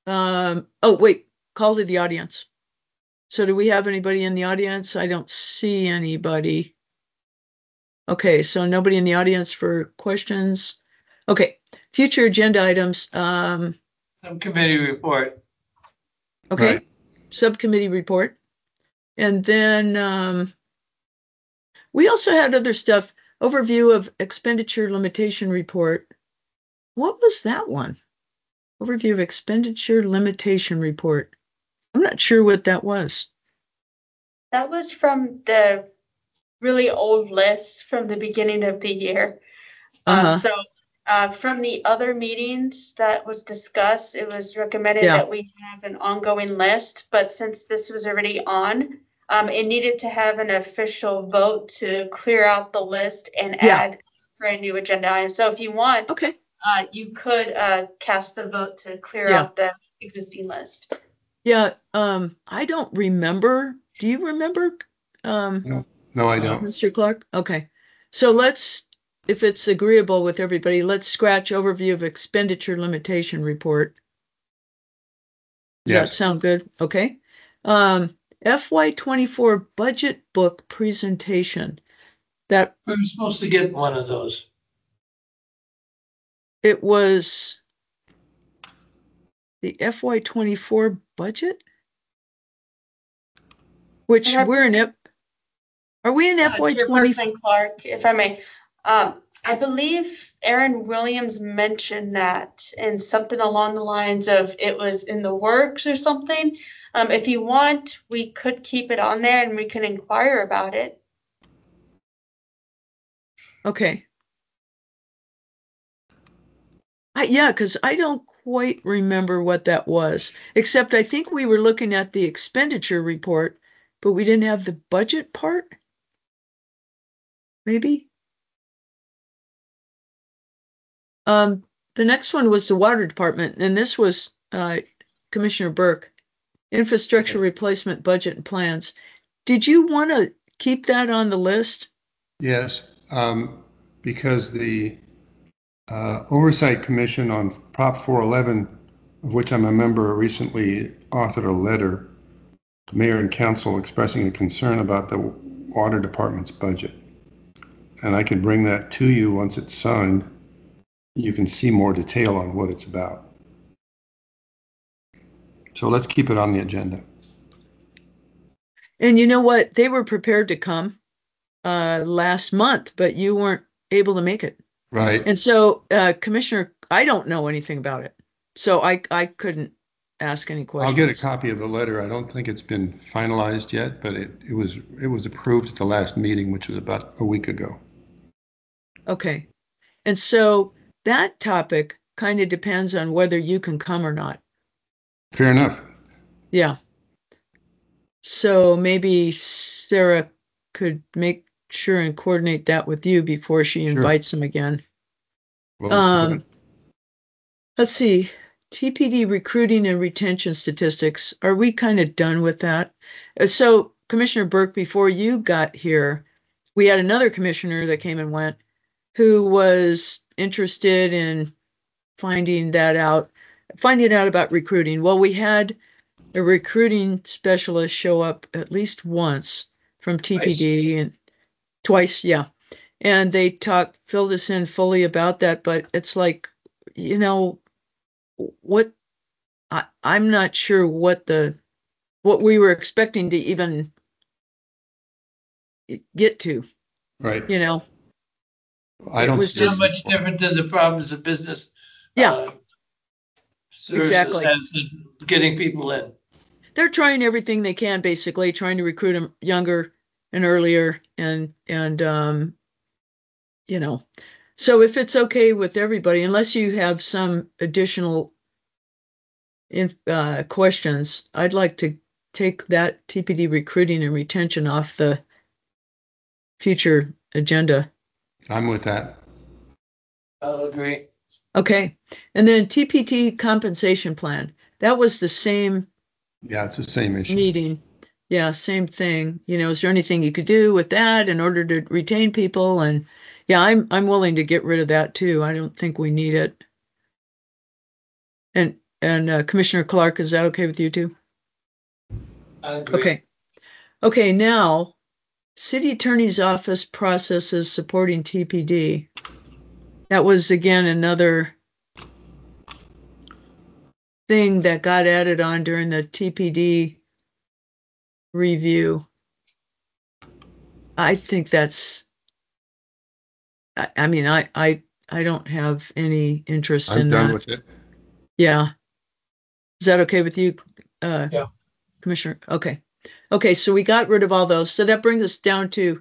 Call to the audience. So do we have anybody in the audience? I don't see anybody. Okay, so nobody in the audience for questions. Okay, future agenda items. Subcommittee report. Okay, right. Subcommittee report. And then we also had other stuff. Overview of expenditure limitation report. What was that one? Overview of expenditure limitation report. I'm not sure what that was. That was from the really old list from the beginning of the year. So from the other meetings that was discussed, it was recommended that we have an ongoing list. But since this was already on, it needed to have an official vote to clear out the list and add brand new agenda items. So if you want, you could cast the vote to clear out the existing list. Yeah, I don't remember. Do you remember? No, I don't. Mr. Clark? Okay. So if it's agreeable with everybody, let's scratch overview of expenditure limitation report. Does that sound good? Okay. FY24 budget book presentation. We were supposed to get one of those. It was the FY24 budget, which we're in it. Are we in FY20? Chairperson Clark, if I may, I believe Aaron Williams mentioned that and something along the lines of it was in the works or something. If you want, we could keep it on there and we can inquire about it. Okay. Because I don't quite remember what that was, except I think we were looking at the expenditure report, but we didn't have the budget part. Maybe. The next one was the water department, and this was Commissioner Burke, infrastructure replacement budget and plans. Did you want to keep that on the list? Yes, because the Oversight Commission on Prop 411, of which I'm a member, recently authored a letter to Mayor and Council expressing a concern about the Water Department's budget. And I can bring that to you once it's signed. You can see more detail on what it's about. So let's keep it on the agenda. And you know what? They were prepared to come last month, but you weren't able to make it. Right. And so, Commissioner, I don't know anything about it, so I couldn't ask any questions. I'll get a copy of the letter. I don't think it's been finalized yet, but it was approved at the last meeting, which was about a week ago. Okay. And so that topic kind of depends on whether you can come or not. Fair enough. Yeah. So maybe Sarah could make sure and coordinate that with you before she invites them again. Well, let's see. TPD recruiting and retention statistics, are we kind of done with that? So, Commissioner Burke, before you got here, we had another commissioner that came and went who was interested in finding out about recruiting. Well, we had a recruiting specialist show up at least once from TPD and twice, yeah. And they filled us in fully about that, but it's like, I'm not sure what we were expecting to even get to. Right. I don't. It's not much different than the problems of business. Yeah. Exactly. Getting people in. They're trying everything they can, basically trying to recruit them younger and earlier, and So if it's okay with everybody, unless you have some additional questions, I'd like to take that TPD recruiting and retention off the future agenda. I'm with that. I'll agree. Okay. And then TPT compensation plan. That was the same. Yeah, it's the same issue. Meeting. Yeah, same thing. Is there anything you could do with that in order to retain people? And yeah, I'm willing to get rid of that too. I don't think we need it. And Commissioner Clark, is that okay with you too? I agree. Okay, now City Attorney's Office processes supporting TPD. That was again another thing that got added on during the TPD review. I think that's, I don't have any interest in that. I'm done with it. Yeah. Is that okay with you, yeah. Commissioner? Okay, so we got rid of all those. So that brings us down to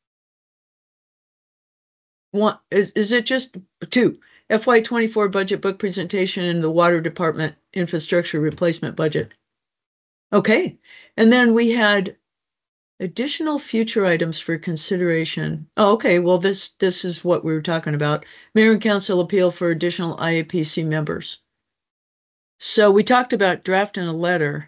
one. Is it just two? FY24 budget book presentation and the Water Department infrastructure replacement budget. Okay. And then we had additional future items for consideration. Oh, okay. Well, this is what we were talking about. Mayor and Council appeal for additional IAPC members. So we talked about drafting a letter.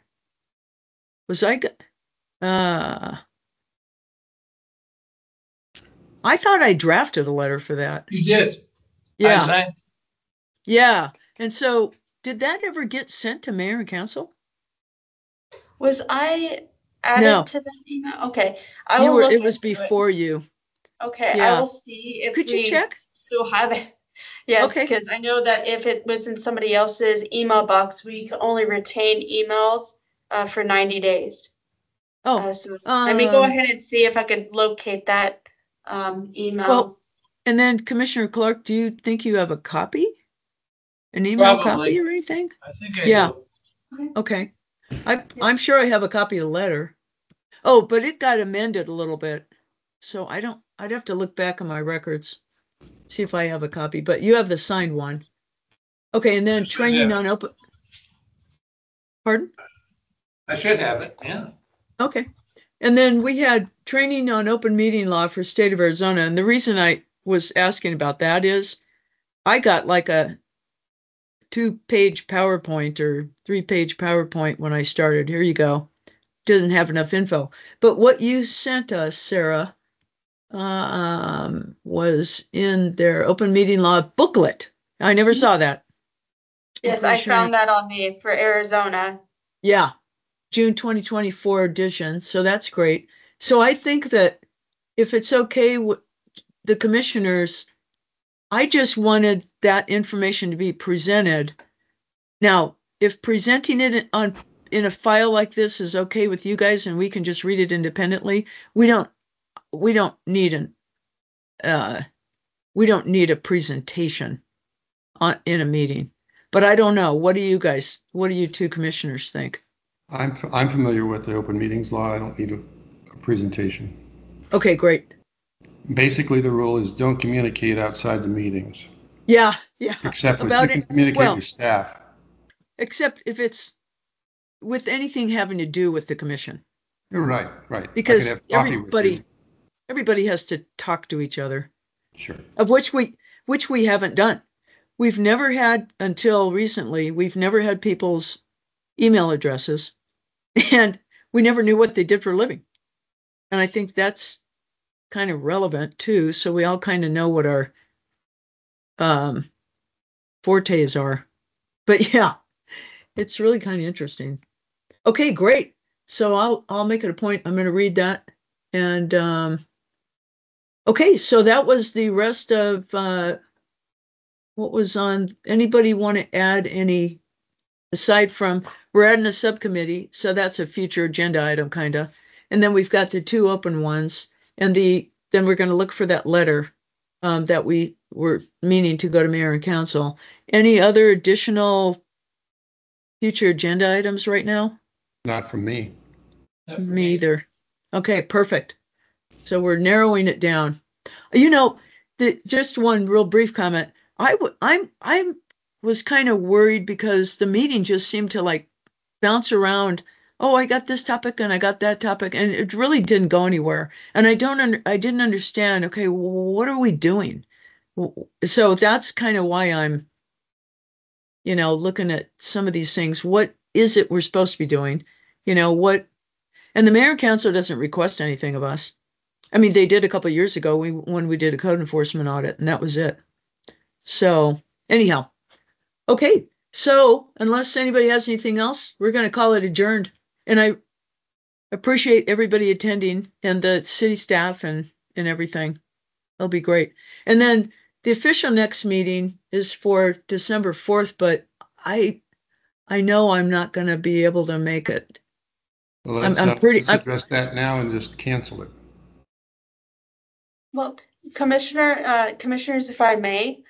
I thought I drafted a letter for that. You did. Yeah. I signed. Yeah. And so did that ever get sent to Mayor and Council? Was I added to that email? Okay. It was before you. Okay. Yeah. I will see if Could you check? Still have it. Yes, because I know that if it was in somebody else's email box, we could only retain emails for 90 days. So let me go ahead and see if I could locate that email. Well, and then Commissioner Clark, do you think you have a copy? An email copy or anything? I think I do. Okay. I'm sure I have a copy of the letter. Oh, but it got amended a little bit. So I'd have to look back on my records, see if I have a copy, but you have the signed one. Okay, and then training on open. Pardon? I should have it, yeah. Okay. And then we had training on open meeting law for state of Arizona. And the reason I was asking about that is I got like a 2-page PowerPoint or 3-page PowerPoint when I started. Here you go. Doesn't have enough info. But what you sent us, Sarah, was in their open meeting law booklet. I never saw that. Yes, I found that for Arizona. Yeah. June 2024 edition. So that's great. So I think that if it's okay with the commissioners, I just wanted that information to be presented. Now, if presenting it in a file like this is okay with you guys and we can just read it independently, we don't need a presentation in a meeting. But I don't know. What do you two commissioners think? I'm familiar with the open meetings law. I don't need a presentation. Okay, great. Basically, the rule is don't communicate outside the meetings. Yeah. Except you can communicate with staff. Except if it's with anything having to do with the commission. You're right. Because everybody has to talk to each other. Sure. Of which we haven't done. we've never had, until recently, we've never had people's email addresses, and we never knew what they did for a living. And I think that's kind of relevant too, so we all kind of know what our fortes are. But yeah, it's really kind of interesting. Okay, great. So I'll make it a point. I'm going to read that. And okay, so that was the rest of what was on. Anybody want to add any, aside from we're adding a subcommittee, so that's a future agenda item kind of. And then we've got the 2 open ones, and then we're going to look for that letter that we were meaning to go to mayor and council. Any other additional future agenda items right now? Not from me. Me either. Okay, perfect. So we're narrowing it down. You know, just one real brief comment. I was kind of worried because the meeting just seemed to like bounce around. Oh, I got this topic and I got that topic, and it really didn't go anywhere. And I didn't understand. Okay, what are we doing? So that's kind of why I'm, looking at some of these things. What is it we're supposed to be doing? What? And the mayor and council doesn't request anything of us. I mean, they did a couple of years ago when we did a code enforcement audit, and that was it. So anyhow, okay. So unless anybody has anything else, we're going to call it adjourned. And I appreciate everybody attending and the city staff and everything. That'll be great. And then the official next meeting is for December 4th, but I know I'm not going to be able to make it. Well, let's address that now and just cancel it. Well, commissioners, if I may,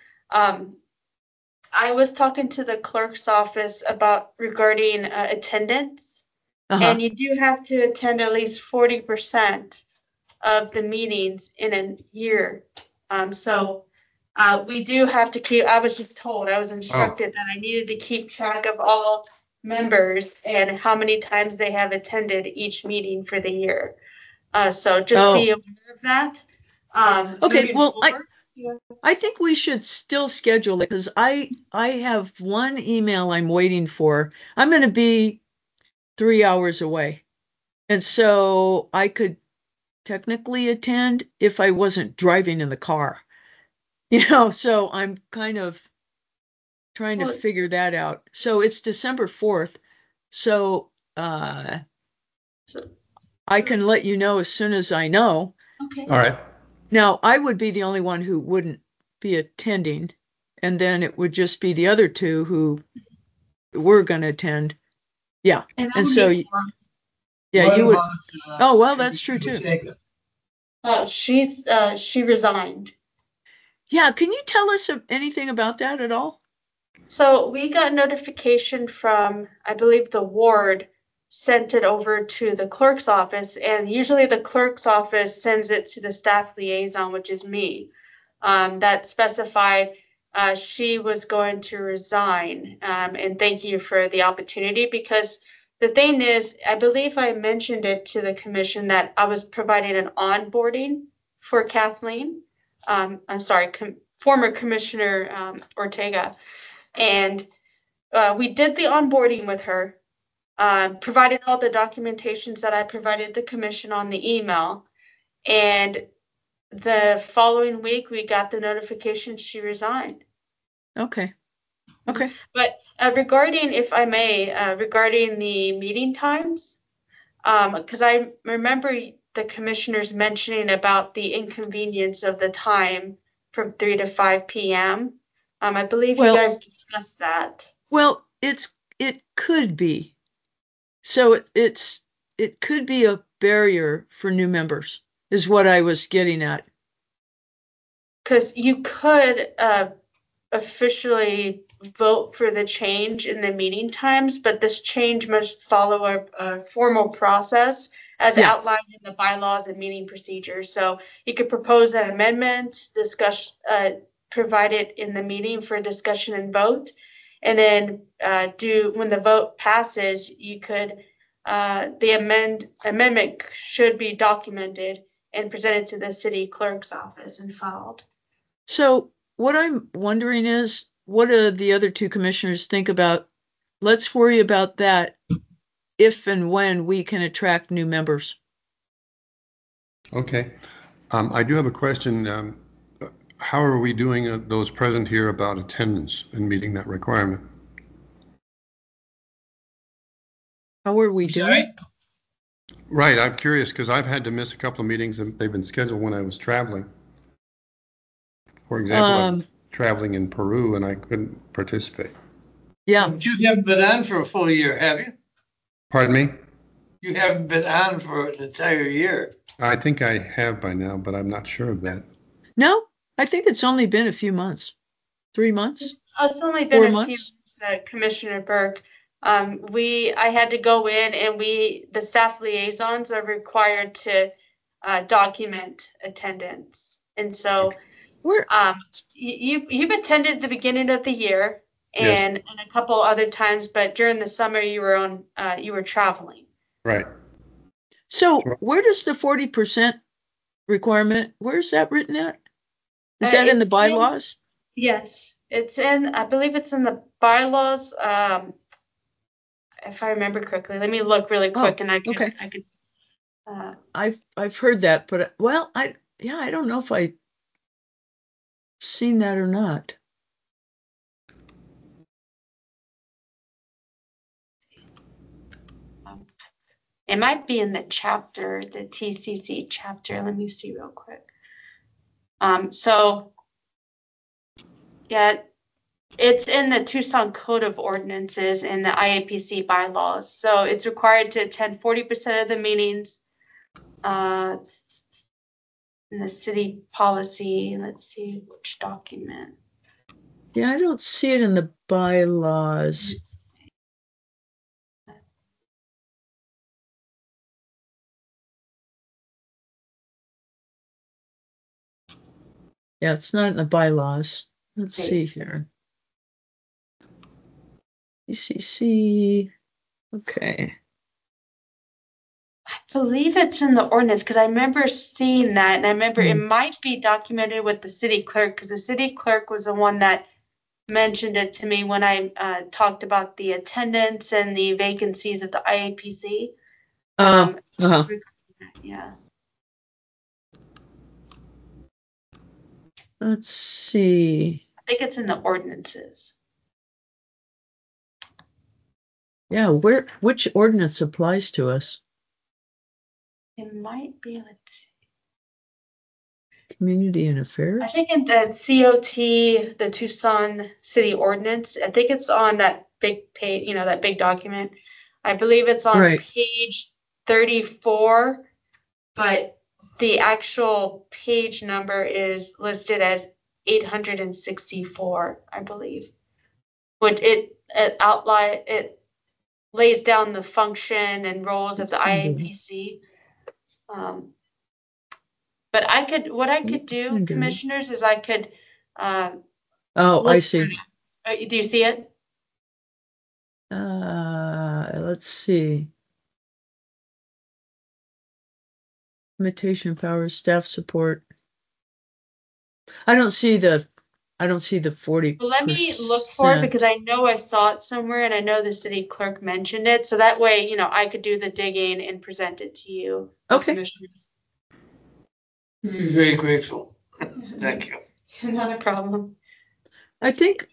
I was talking to the clerk's office regarding attendance, and you do have to attend at least 40% of the meetings in a year. So we do have to keep. I was instructed that I needed to keep track of all members and how many times they have attended each meeting for the year. So just be aware of that. Okay, well, I think we should still schedule it because I have one email I'm waiting for. I'm going to be 3 hours away, and so I could technically attend if I wasn't driving in the car. So I'm kind of trying to figure that out. So it's December 4th. So I can let you know as soon as I know. Okay. All right. Now, I would be the only one who wouldn't be attending, and then it would just be the other 2 who were going to attend. Yeah. And so, yeah, you would. Oh, well, that's true too. She resigned. Yeah. Can you tell us anything about that at all? So we got notification from, I believe, the ward sent it over to the clerk's office, and usually the clerk's office sends it to the staff liaison, which is me, that specified she was going to resign. And thank you for the opportunity, because the thing is, I believe I mentioned it to the commission that I was providing an onboarding for Kathleen. I'm sorry, former Commissioner Ortega. And we did the onboarding with her, provided all the documentations that I provided the commission on the email. And the following week, we got the notification she resigned. Okay. But regarding, if I may, regarding the meeting times, because I remember the commissioners mentioning about the inconvenience of the time from 3 to 5 p.m. I believe you guys discussed that. Well, it could be. So it could be a barrier for new members, is what I was getting at. Because you could officially vote for the change in the meeting times, but this change must follow a formal process as outlined in the bylaws and meeting procedures. So you could propose an amendment, provide it in the meeting for discussion and vote, and then when the vote passes, you could the amendment should be documented and presented to the city clerk's office and filed. So what I'm wondering is, what do the other two commissioners think about? Let's worry about that if and when we can attract new members. Okay. I do have a question. How are we doing, those present here, about attendance and meeting that requirement? How are we doing? Right. I'm curious because I've had to miss a couple of meetings and they've been scheduled when I was traveling. For example, I was traveling in Peru and I couldn't participate. Yeah. But you haven't been on for a full year, have you? Pardon me? You haven't been on for an entire year. I think I have by now, but I'm not sure of that. No, I think it's only been a few months. 3 months? It's only been 4 a months? few months, Commissioner Burke. I had to go in and the staff liaisons are required to document attendance. And so you've attended the beginning of the year and a couple other times, but during the summer you were traveling. Right. So where does the 40% requirement, where's that written at? Is that in the bylaws? Yes, I believe it's in the bylaws. If I remember correctly, let me look really quick and I could. I've heard that, but I don't know if I've seen that or not. It might be in the chapter, the TCC chapter. Let me see real quick. It's in the Tucson Code of Ordinances and the IAPC bylaws. So it's required to attend 40% of the meetings in the city policy. Let's see which document. Yeah, I don't see it in the bylaws. Yeah, it's not in the bylaws. Let's see here. ECC. Okay. I believe it's in the ordinance because I remember seeing that, and I remember it might be documented with the city clerk because the city clerk was the one that mentioned it to me when I talked about the attendance and the vacancies of the IAPC. Yeah. Let's see. I think it's in the ordinances. Yeah, which ordinance applies to us? It might be, let's see. Community and Affairs? I think in the COT, the Tucson City Ordinance, I think it's on that big page, that big document. I believe it's on page 34, but the actual page number is listed as 864, I believe. But it lays down the function and roles of the IAPC. But what I could do, commissioners, is I could. I see. Do you see it? Let's see. Limitation powers, staff support. I don't see the 40%. Well, let me look for it because I know I saw it somewhere and I know the city clerk mentioned it. So that way, I could do the digging and present it to you. Okay. Commissioners. We're very grateful. Thank you. Not a problem. I think,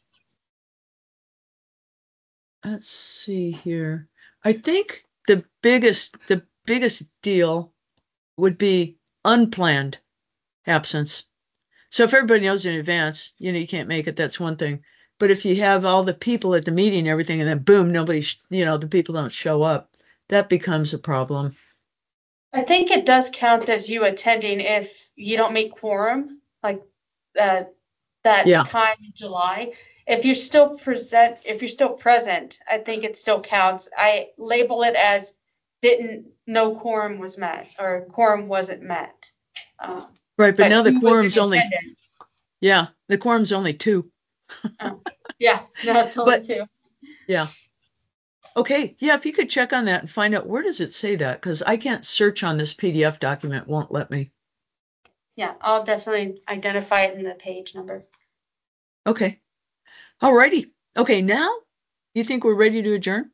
let's see here. I think the biggest deal would be unplanned absence. So if everybody knows in advance, you can't make it, that's one thing. But if you have all the people at the meeting and everything, and then boom, nobody, the people don't show up, that becomes a problem. I think it does count as you attending if you don't make quorum, like that time in July. If you're still present, I think it still counts. I label it as no quorum was met or quorum wasn't met. Right, but now the quorum's only the quorum's only 2. No, it's only 2. Yeah. Okay, yeah, if you could check on that and find out where does it say that, because I can't search on this PDF document, won't let me. Yeah, I'll definitely identify it in the page number. Okay. All righty. Okay, now you think we're ready to adjourn?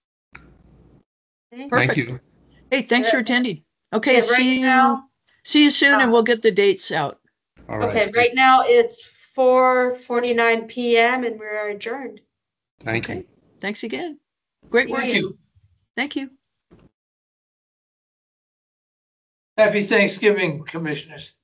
Thank Perfect. you. Hey, thanks for attending. Okay, see you soon, and we'll get the dates out. All right. Okay, right now it's 4:49 p.m. and we're adjourned. Thank you. Thanks again. Great work. Thank you. Happy Thanksgiving, commissioners.